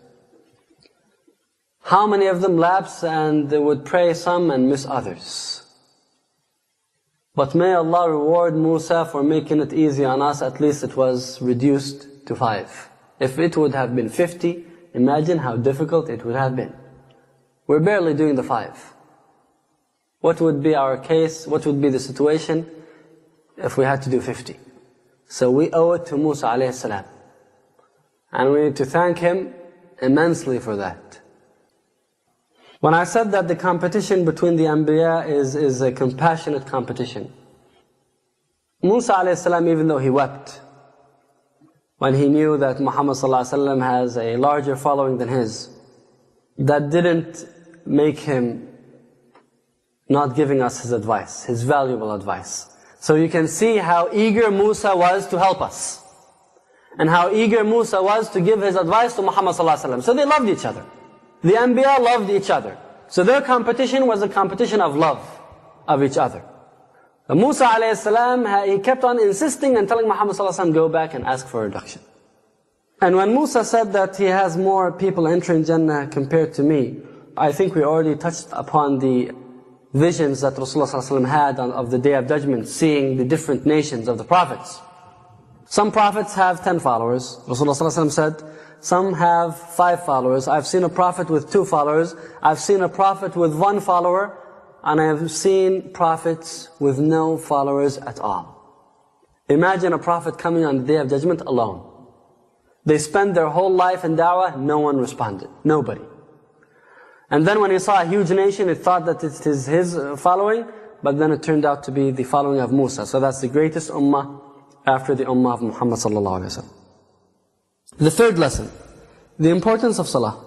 How many of them lapse and they would pray some and miss others? But may Allah reward Musa for making it easy on us. At least it was reduced to five. If it would have been fifty, imagine how difficult it would have been. We're barely doing the five. What would be our case? What would be the situation if we had to do fifty? So we owe it to Musa alayhi salam. And we need to thank him immensely for that. When I said that the competition between the Anbiya is, is a compassionate competition, Musa alayhi salam, even though he wept, when he knew that Muhammad sallallahu alaihi wasallam has a larger following than his, that didn't make him not giving us his advice, his valuable advice. So you can see how eager Musa was to help us, and how eager Musa was to give his advice to Muhammad sallallahu alaihi wasallam. So they loved each other. The Anbiya loved each other. So their competition was a competition of love of each other. But Musa alayhi salam, he kept on insisting and telling Muhammad sallallahu alaihi wasallam, go back and ask for a reduction. And when Musa said that he has more people entering Jannah compared to me, I think we already touched upon the visions that Rasulullah sallallahu alaihi wasallam had of the Day of Judgment, seeing the different nations of the prophets. Some prophets have ten followers. Rasulullah sallallahu alaihi wasallam said, some have five followers. I've seen a prophet with two followers. I've seen a prophet with one follower. And I have seen prophets with no followers at all. Imagine a prophet coming on the Day of Judgment alone. They spend their whole life in da'wah, no one responded. Nobody. And then when he saw a huge nation, he thought that it is his following, but then it turned out to be the following of Musa. So that's the greatest ummah after the ummah of Muhammad sallallahu alaihi wasallam. The third lesson, the importance of salah.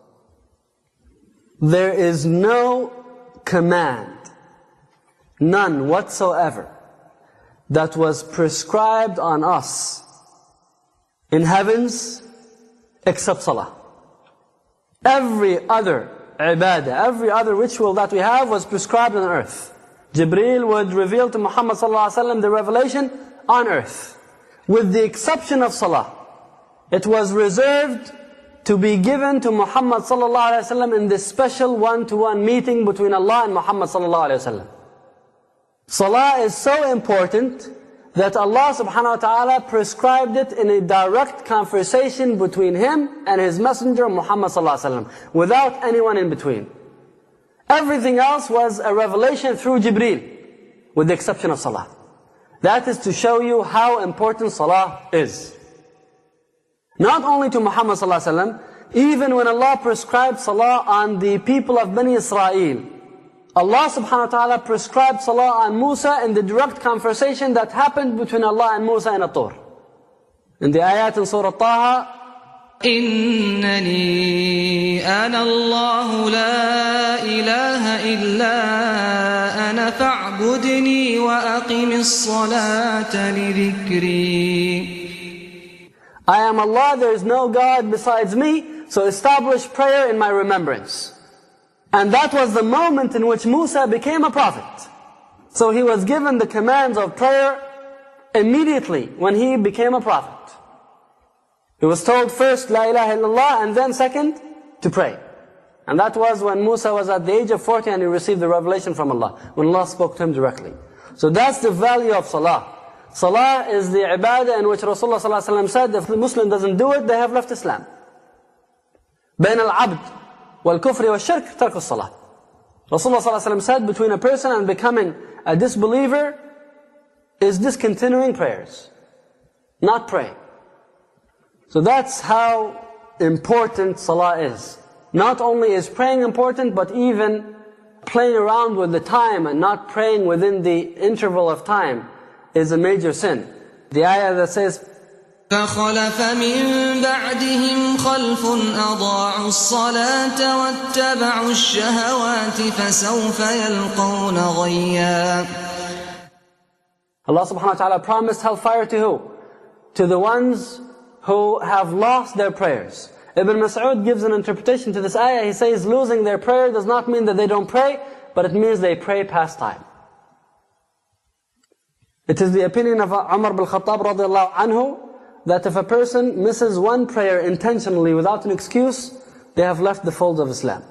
There is no command, none whatsoever, that was prescribed on us in heavens except salah. Every other ibadah, every other ritual that we have was prescribed on earth. Jibreel would reveal to Muhammad sallallahu alaihi wasallam the revelation on earth. With the exception of salah. It was reserved to be given to Muhammad sallallahu alaihi wasallam in this special one-to-one meeting between Allah and Muhammad sallallahu alaihi wasallam. Salah is so important that Allah subhanahu wa ta'ala prescribed it in a direct conversation between Him and His Messenger Muhammad sallallahu alaihi wasallam, without anyone in between. Everything else was a revelation through Jibreel, with the exception of salah. That is to show you how important salah is. Not only to Muhammad sallallahu alaihi wasallam, even when Allah prescribed salah on the people of Bani Israel, Allah subhanahu wa ta'ala prescribed salah on Musa in the direct conversation that happened between Allah and Musa in At-Tur. In the ayat in Surah Taha, إِنَّنِي أَنَا اللَّهُ لَا إِلَهَ إِلَّا أَنَا فَاعْبُدْنِي وَأَقِمِ الصَّلَاةَ لِذِكْرِي. I am Allah, there is no God besides me, so establish prayer in my remembrance. And that was the moment in which Musa became a prophet. So he was given the commands of prayer immediately when he became a prophet. He was told first, La ilaha illallah, and then second, to pray. And that was when Musa was at the age of forty and he received the revelation from Allah, when Allah spoke to him directly. So that's the value of salah. Salah is the ibadah in which Rasulullah sallallahu alaihi wasallam said, if the Muslim doesn't do it, they have left Islam. بين العبد والكفر والشرك ترك الصلاة. Rasulullah sallallahu alaihi wasallam said, between a person and becoming a disbeliever is discontinuing prayers, not praying. So that's how important salah is. Not only is praying important, but even playing around with the time and not praying within the interval of time is a major sin. The ayah that says, فَخَلَفَ مِن بَعْدِهِمْ خَلْفٌ أَضَاعُوا الصَّلَاةَ وَاتَّبَعُوا الشَّهَوَاتِ فَسَوْفَ يَلْقَوْنَ غَيًّا. Allah subhanahu wa ta'ala promised hellfire to who? To the ones who have lost their prayers. Ibn Mas'ud gives an interpretation to this ayah. He says losing their prayer does not mean that they don't pray, but it means they pray past time. It is the opinion of Umar ibn Khattab radiallahu anhu that if a person misses one prayer intentionally without an excuse, they have left the folds of Islam.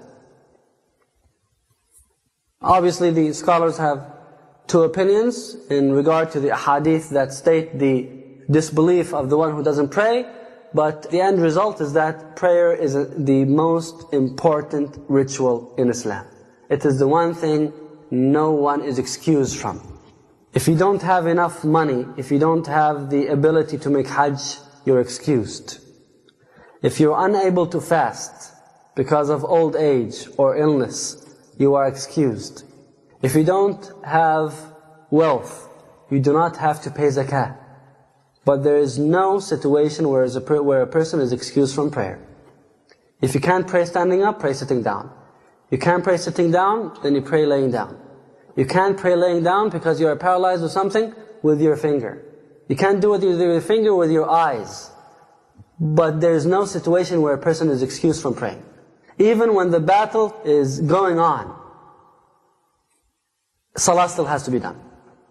Obviously the scholars have two opinions in regard to the ahadith that state the disbelief of the one who doesn't pray, but the end result is that prayer is the most important ritual in Islam. It is the one thing no one is excused from. If you don't have enough money, if you don't have the ability to make hajj, you're excused. If you're unable to fast because of old age or illness, you are excused. If you don't have wealth, you do not have to pay zakah. But there is no situation where a person is excused from prayer. If you can't pray standing up, pray sitting down. You can't pray sitting down, then you pray laying down. You can't pray laying down because you are paralyzed with something, with your finger. You can't do it with your finger, with your eyes. But there is no situation where a person is excused from praying. Even when the battle is going on, salah still has to be done.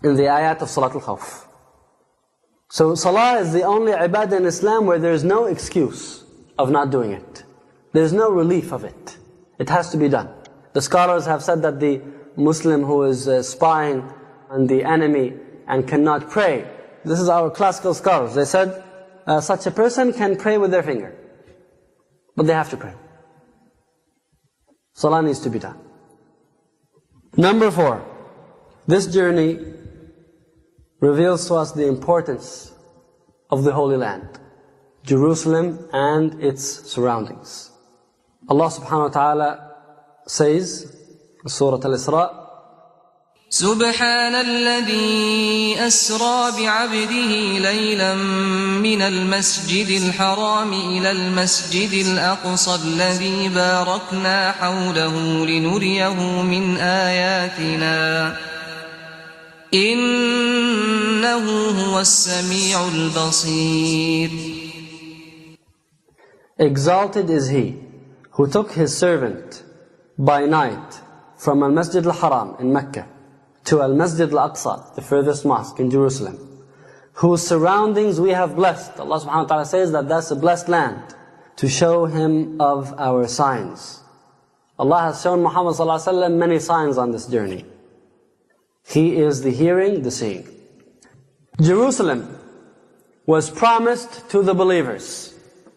in the ayat of Salat al-Khawf. So salah is the only ibadah in Islam where there is no excuse of not doing it. There is no relief of it. It has to be done. The scholars have said that the Muslim who is uh, spying on the enemy and cannot pray, this is our classical scholars, they said uh, such a person can pray with their finger, but they have to pray. Salah needs to be done. Number four, this journey reveals to us the importance of the Holy Land, Jerusalem and its surroundings. Allah subhanahu wa ta'ala says in Surah Al-Isra, سبحان الذي أسرى بعبده ليلا من المسجد الحرام إلى المسجد الأقصى الذي باركنا حوله لنريه من آياتنا إنه هو السميع البصير. Exalted is he who took his servant by night from Al-Masjid Al-Haram in Mecca to Al-Masjid Al-Aqsa, the furthest mosque in Jerusalem, whose surroundings we have blessed. Allah subhanahu wa ta'ala says that that's a blessed land, to show him of our signs. Allah has shown Muhammad sallallahu alaihi wasallam many signs on this journey. He is the hearing, the seeing. Jerusalem was promised to the believers.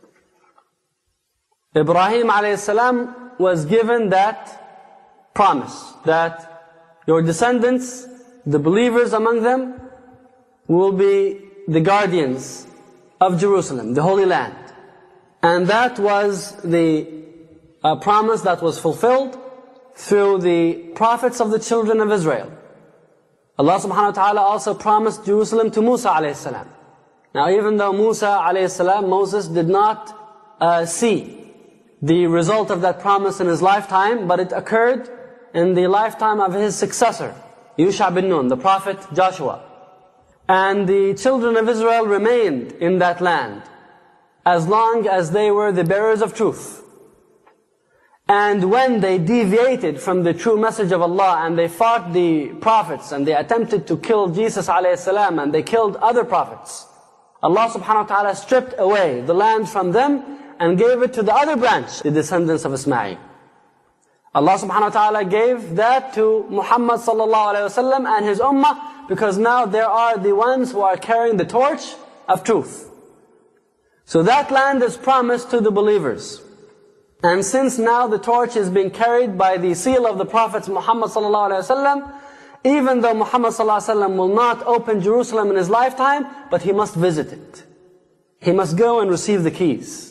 Ibrahim alayhi salam was given that promise, that your descendants, the believers among them, will be the guardians of Jerusalem, the Holy Land. And that was the uh, promise that was fulfilled through the prophets of the children of Israel. Allah subhanahu wa ta'ala also promised Jerusalem to Musa alayhi salam. Now even though Musa alayhi salam, Moses did not uh, see the result of that promise in his lifetime, but it occurred in the lifetime of his successor, Yusha bin Nun, the prophet Joshua. And the children of Israel remained in that land as long as they were the bearers of truth. And when they deviated from the true message of Allah and they fought the prophets and they attempted to kill Jesus alayhi salam and they killed other prophets, Allah subhanahu wa ta'ala stripped away the land from them and gave it to the other branch, the descendants of Ismail. Allah subhanahu wa ta'ala gave that to Muhammad sallallahu alayhi wa sallam and his ummah, because now there are the ones who are carrying the torch of truth. So that land is promised to the believers. And since now the torch is being carried by the seal of the prophets Muhammad sallallahu alayhi wa sallam, even though Muhammad sallallahu alayhi wa sallam will not open Jerusalem in his lifetime, but he must visit it. He must go and receive the keys.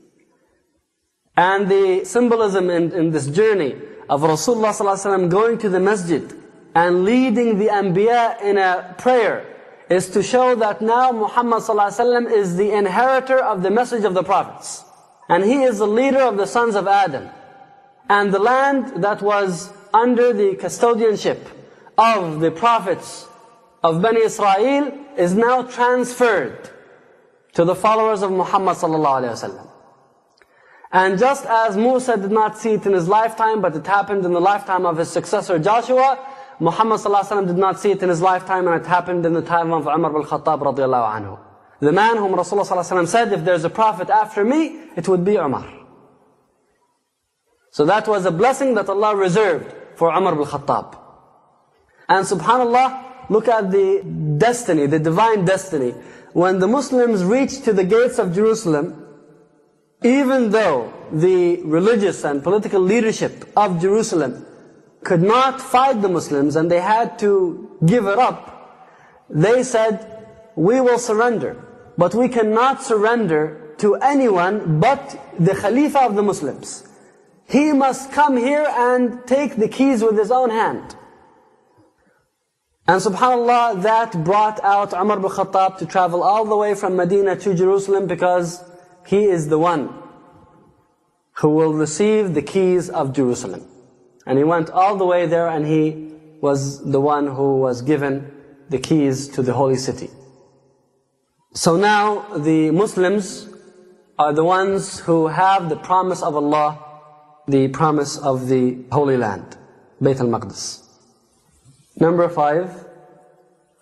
And the symbolism in, in this journey of Rasulullah sallallahu alaihi wasallam going to the masjid and leading the Anbiya in a prayer is to show that now Muhammad sallallahu alaihi wasallam is the inheritor of the message of the prophets. And he is the leader of the sons of Adam. And the land that was under the custodianship of the prophets of Bani Israel is now transferred to the followers of Muhammad sallallahu alaihi wasallam. And just as Musa did not see it in his lifetime, but it happened in the lifetime of his successor Joshua, Muhammad sallallahu alaihi wasallam did not see it in his lifetime, and it happened in the time of Umar bin Khattab radiallahu anhu. The man whom Rasulullah sallallahu alaihi wasallam said, if there's a prophet after me, it would be Umar. So that was a blessing that Allah reserved for Umar bin Khattab. And subhanallah, look at the destiny, the divine destiny. When the Muslims reached to the gates of Jerusalem, even though the religious and political leadership of Jerusalem could not fight the Muslims and they had to give it up, they said, we will surrender, but we cannot surrender to anyone but the Khalifa of the Muslims. He must come here and take the keys with his own hand. And subhanAllah, that brought out Umar bin Khattab to travel all the way from Medina to Jerusalem, because he is the one who will receive the keys of Jerusalem. And he went all the way there, and he was the one who was given the keys to the holy city. So now the Muslims are the ones who have the promise of Allah, the promise of the Holy Land, Bayt al-Maqdis. Number five,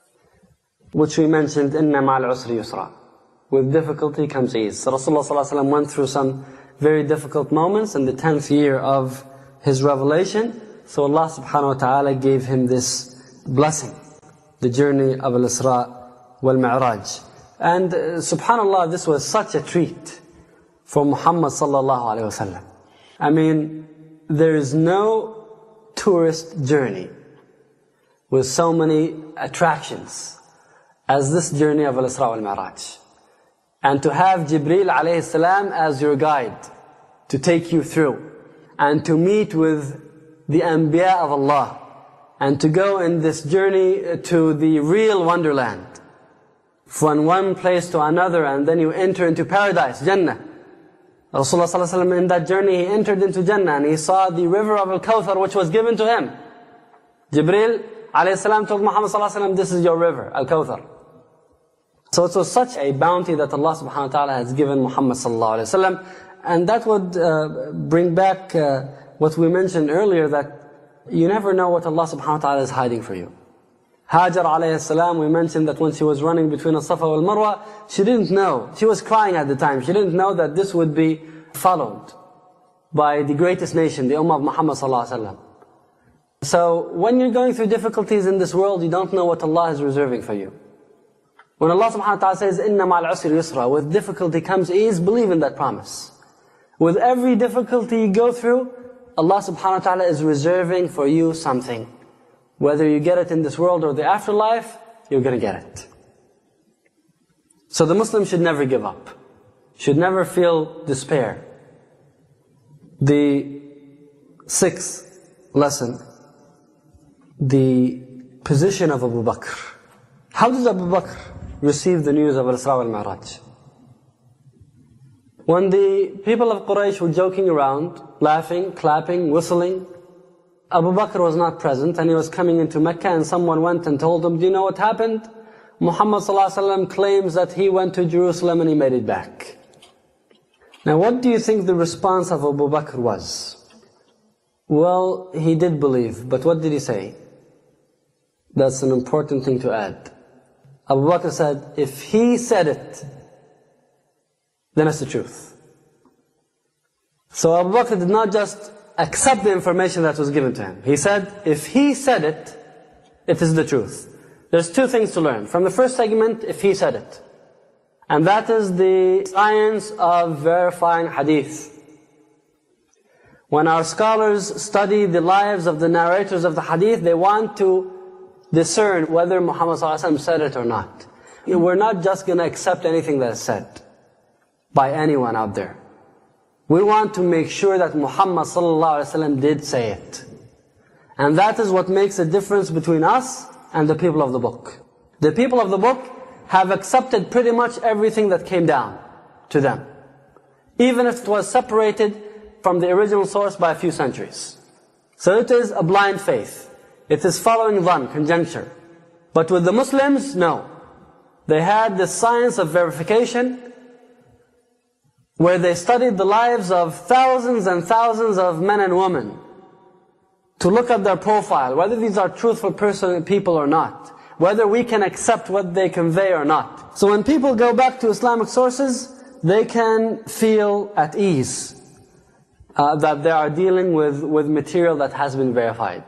which we mentioned, إِنَّ مَعَ الْعُسْرِ يُسْرًا. With difficulty comes ease. So Rasulullah ﷺ went through some very difficult moments in the tenth year of his revelation. So Allah subhanahu wa ta'ala gave him this blessing, the journey of Al-Isra wal-Mi'raj. And uh, subhanallah, this was such a treat for Muhammad sallallahu alayhi wa sallam. I mean, there is no tourist journey with so many attractions as this journey of Al-Isra wal-Mi'raj. And to have Jibreel alayhi salam as your guide, to take you through, and to meet with the Anbiya of Allah, and to go in this journey to the real wonderland, from one place to another, and then you enter into paradise, Jannah. Rasulullah sallallahu alaihi wasallam, in that journey, he entered into Jannah, and he saw the river of Al-Kawthar, which was given to him. Jibreel alayhi salam told Muhammad sallallahu alaihi wasallam, this is your river, Al-Kawthar. So it was such a bounty that Allah subhanahu wa ta'ala has given Muhammad sallallahu alayhi wa sallam. And that would uh, bring back uh, what we mentioned earlier, that you never know what Allah subhanahu wa ta'ala is hiding for you. Hajar alayhi salam, we mentioned that when she was running between As-Safa wal Marwa, she didn't know. She was crying at the time. She didn't know that this would be followed by the greatest nation, the Ummah of Muhammad sallallahu alayhi wa sallam. So when you're going through difficulties in this world, you don't know what Allah is reserving for you. When Allah subhanahu wa ta'ala says, إِنَّ مَعَ الْعُسْرِ يُسْرًا, with difficulty comes ease, believe in that promise. With every difficulty you go through, Allah subhanahu wa ta'ala is reserving for you something. Whether you get it in this world or the afterlife, you're going to get it. So the Muslim should never give up. Should never feel despair. The sixth lesson, the position of Abu Bakr. How does Abu Bakr receive the news of Al-Isra wal-Mi'raj? When the people of Quraysh were joking around, laughing, clapping, whistling, Abu Bakr was not present, and he was coming into Mecca, and someone went and told him, do you know what happened? Muhammad sallallahu alaihi wasallam claims that he went to Jerusalem and he made it back. Now what do you think the response of Abu Bakr was? Well, he did believe, but what did he say? That's an important thing to add. Abu Bakr said, if he said it, then it's the truth. So Abu Bakr did not just accept the information that was given to him. He said, if he said it, it is the truth. There's two things to learn. From the first segment, if he said it. And that is the science of verifying hadith. When our scholars study the lives of the narrators of the hadith, they want to discern whether Muhammad sallallahu alaihi wasallam said it or not. We're not just going to accept anything that is said by anyone out there. We want to make sure that Muhammad sallallahu alaihi wasallam did say it. And that is what makes a difference between us and the people of the book. The people of the book have accepted pretty much everything that came down to them, even if it was separated from the original source by a few centuries. So it is a blind faith. It is following dhann, conjecture. But with the Muslims, no. They had the science of verification, where they studied the lives of thousands and thousands of men and women, to look at their profile, whether these are truthful person, people or not, whether we can accept what they convey or not. So when people go back to Islamic sources, they can feel at ease uh, that they are dealing with, with material that has been verified.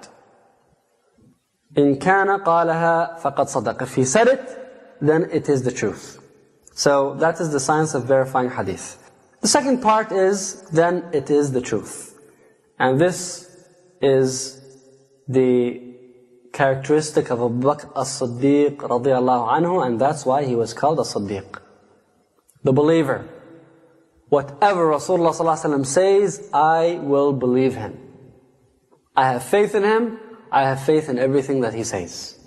إِن كَانَ قَالَهَا فَقَدْ صَدَقَ. If he said it, then it is the truth. So that is the science of verifying hadith. The second part is, then it is the truth. And this is the characteristic of Abu Bakr as-Siddiq radiyallahu anhu, and that's why he was called as-Siddiq, the believer. Whatever Rasulullah sallallahu alaihi wasallam says, I will believe him. I have faith in him. I have faith in everything that he says.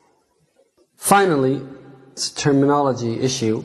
Finally, it's a terminology issue.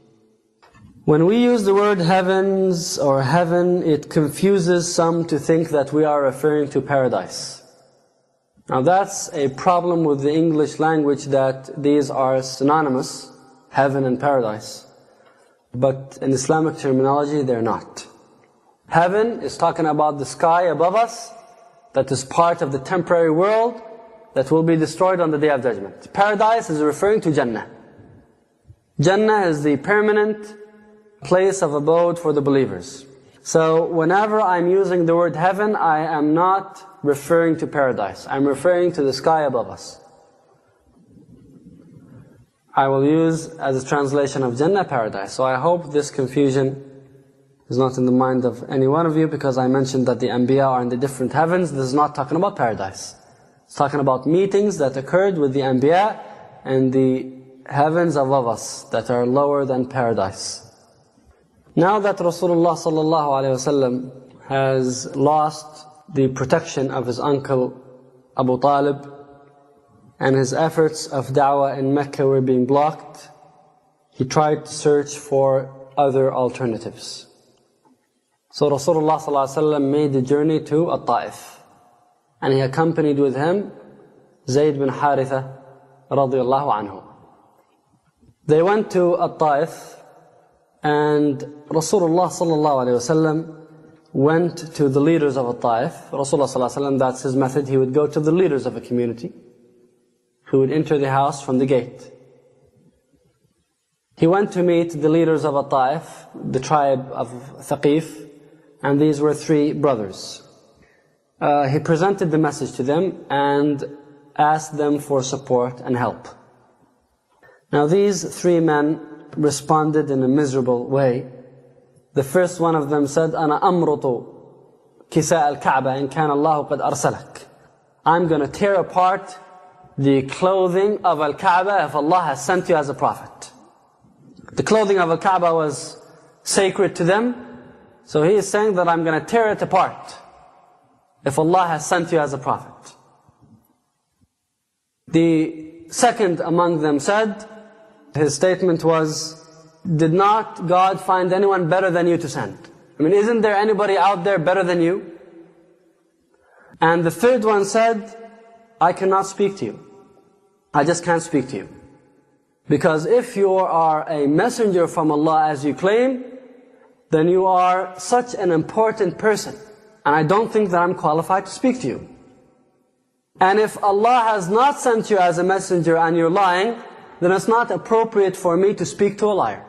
When we use the word heavens or heaven, it confuses some to think that we are referring to paradise. Now that's a problem with the English language, that these are synonymous, heaven and paradise. But in Islamic terminology, they're not. Heaven is talking about the sky above us, that is part of the temporary world that will be destroyed on the Day of Judgment. Paradise is referring to Jannah. Jannah is the permanent place of abode for the believers. So whenever I'm using the word heaven, I am not referring to paradise. I'm referring to the sky above us. I will use as a translation of Jannah, paradise. So I hope this confusion is not in the mind of any one of you, because I mentioned that the Anbiya are in the different heavens. This is not talking about paradise. It's talking about meetings that occurred with the Anbiya and the heavens above us that are lower than paradise. Now that Rasulullah sallallahu alaihi wasallam has lost the protection of his uncle Abu Talib, and his efforts of da'wah in Mecca were being blocked, he tried to search for other alternatives. So Rasulullah sallallahu alaihi wasallam made the journey to At-Ta'if, and he accompanied with him Zayd bin Haritha radiyallahu anhu. They went to At-Ta'if, and Rasulullah sallallahu alaihi wasallam went to the leaders of At-Ta'if. Rasulullah sallallahu alaihi wasallam, that's his method. He would go to the leaders of a community, who would enter the house from the gate. He went to meet the leaders of At-Ta'if, the tribe of Thaqif, and these were three brothers. Uh, he presented the message to them and asked them for support and help. Now these three men responded in a miserable way. The first one of them said, أَنَا أَمْرُطُ كِسَاءَ الْكَعْبَةِ إِنْ كَانَ اللَّهُ قَدْ أَرْسَلَكَ. I'm going to tear apart the clothing of Al-Kaaba if Allah has sent you as a prophet. The clothing of Al-Kaaba was sacred to them, so he is saying that I'm going to tear it apart if Allah has sent you as a prophet. The second among them said, his statement was, did not God find anyone better than you to send? I mean, isn't there anybody out there better than you? And the third one said, I cannot speak to you. I just can't speak to you. Because if you are a messenger from Allah as you claim, then you are such an important person. And I don't think that I'm qualified to speak to you. And if Allah has not sent you as a messenger and you're lying, then it's not appropriate for me to speak to a liar.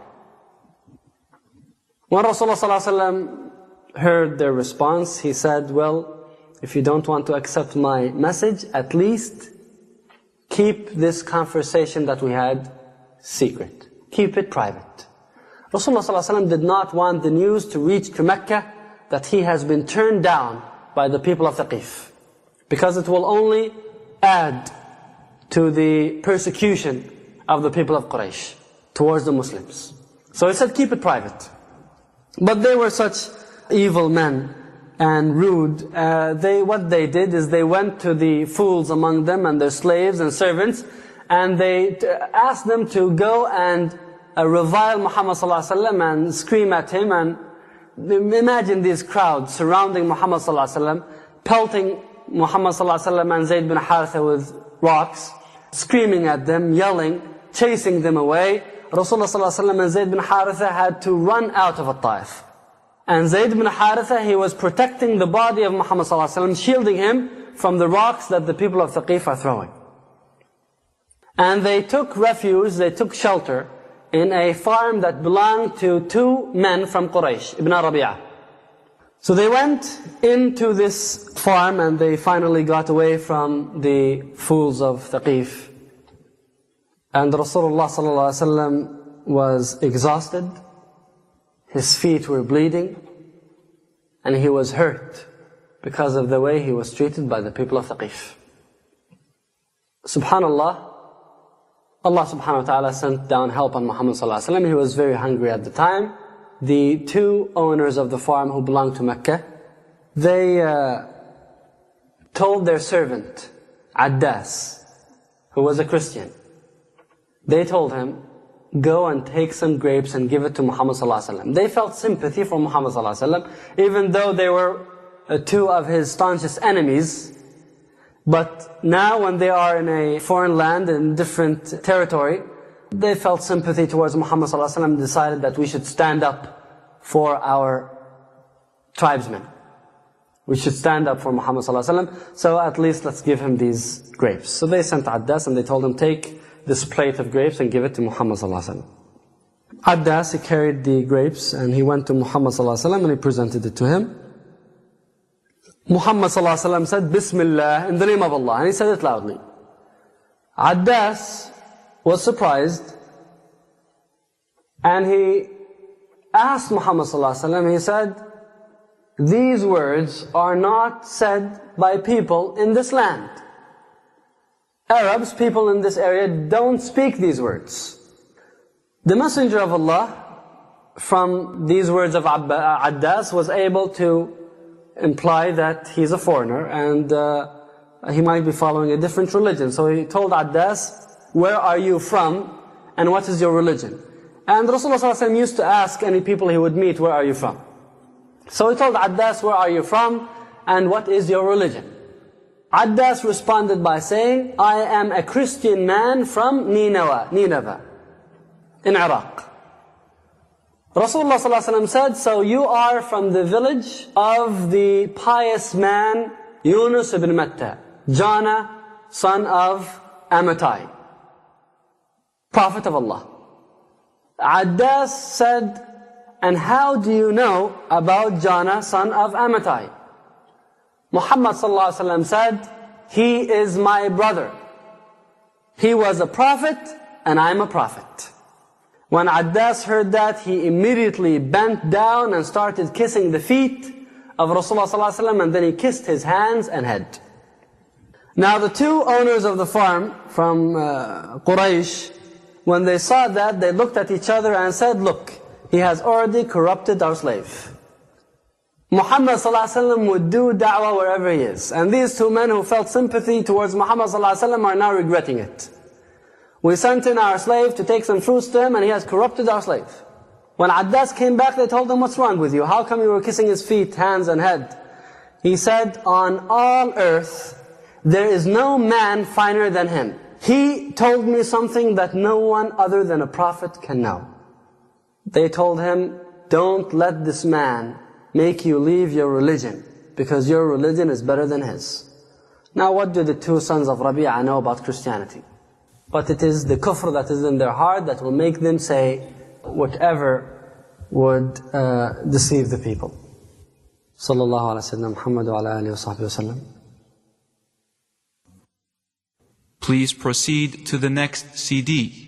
When Rasulullah sallallahu alaihi wasallam heard their response, he said, well, if you don't want to accept my message, at least keep this conversation that we had secret. Keep it private. Rasulullah sallallahu alaihi wasallam did not want the news to reach to Mecca that he has been turned down by the people of Thaqif, because it will only add to the persecution of the people of Quraysh towards the Muslims. So he said, keep it private. But they were such evil men and rude. Uh, they, what they did is they went to the fools among them and their slaves and servants, and they asked them to go and uh, revile Muhammad sallallahu alaihi wasallam and scream at him. And imagine these crowds surrounding Muhammad sallallahu alaihi wasallam, pelting Muhammad sallallahu alaihi wasallam and Zayd bin Haritha with rocks, screaming at them, yelling, chasing them away. Rasulullah sallallahu alaihi wasallam and Zayd bin Haritha had to run out of At-Ta'if. And Zayd bin Haritha, he was protecting the body of Muhammad sallallahu alaihi wasallam, shielding him from the rocks that the people of Thaqif are throwing. And they took refuge, they took shelter in a farm that belonged to two men from Quraysh, Ibn Rabi'ah. So they went into this farm and they finally got away from the fools of Thaqif. And Rasulullah sallallahu alaihi wasallam was exhausted, his feet were bleeding, and he was hurt because of the way he was treated by the people of Thaqif. Subhanallah, Allah subhanahu wa ta'ala sent down help on Muhammad sallallahu alaihi wasallam. He was very hungry at the time. The two owners of the farm who belonged to Mecca, they uh, told their servant, Addas, who was a Christian, they told him, go and take some grapes and give it to Muhammad sallallahu alaihi wasallam. They felt sympathy for Muhammad sallallahu alaihi wasallam, even though they were uh, two of his staunchest enemies. But now when they are in a foreign land, in different territory, they felt sympathy towards Muhammad sallallahu alaihi wasallam and decided that we should stand up for our tribesmen. We should stand up for Muhammad sallallahu alaihi wasallam, so at least let's give him these grapes. So they sent Addas and they told him, take this plate of grapes and give it to Muhammad sallallahu alaihi wasallam. Addas, he carried the grapes and he went to Muhammad ﷺ and he presented it to him. Muhammad ﷺ said, Bismillah, in the name of Allah, and he said it loudly. Addas was surprised and he asked Muhammad ﷺ, he said, these words are not said by people in this land. Arabs, people in this area, don't speak these words. The Messenger of Allah, from these words of Addas, was able to imply that he's a foreigner and uh, he might be following a different religion. So he told Addas, where are you from and what is your religion? And Rasulullah ﷺ used to ask any people he would meet, where are you from? So he told Addas, where are you from and what is your religion? Addas responded by saying, I am a Christian man from Nineveh, Nineveh in Iraq. Rasulullah ﷺ said, so you are from the village of the pious man Yunus ibn Matta, Jonah, son of Amittai, Prophet of Allah. Addas said, and how do you know about Jonah, son of Amittai? Muhammad ﷺ said, he is my brother. He was a prophet and I'm a prophet. When Addas heard that, he immediately bent down and started kissing the feet of Rasulullah ﷺ, and then he kissed his hands and head. Now the two owners of the farm from uh, Quraysh, when they saw that, they looked at each other and said, look, he has already corrupted our slave. Muhammad ﷺ would do da'wah wherever he is. And these two men who felt sympathy towards Muhammad ﷺ are now regretting it. We sent in our slave to take some fruits to him and he has corrupted our slave. When Addas came back, they told him, what's wrong with you? How come you were kissing his feet, hands and head? He said, on all earth, there is no man finer than him. He told me something that no one other than a prophet can know. They told him, don't let this man make you leave your religion, because your religion is better than his. Now what do the two sons of Rabi'ah know about Christianity? But it is the kufr that is in their heart that will make them say whatever would uh, deceive the people. Sallallahu ala sayyidina Muhammad wa ala alihi wa sahbihi wa sallam. Please proceed to the next C D.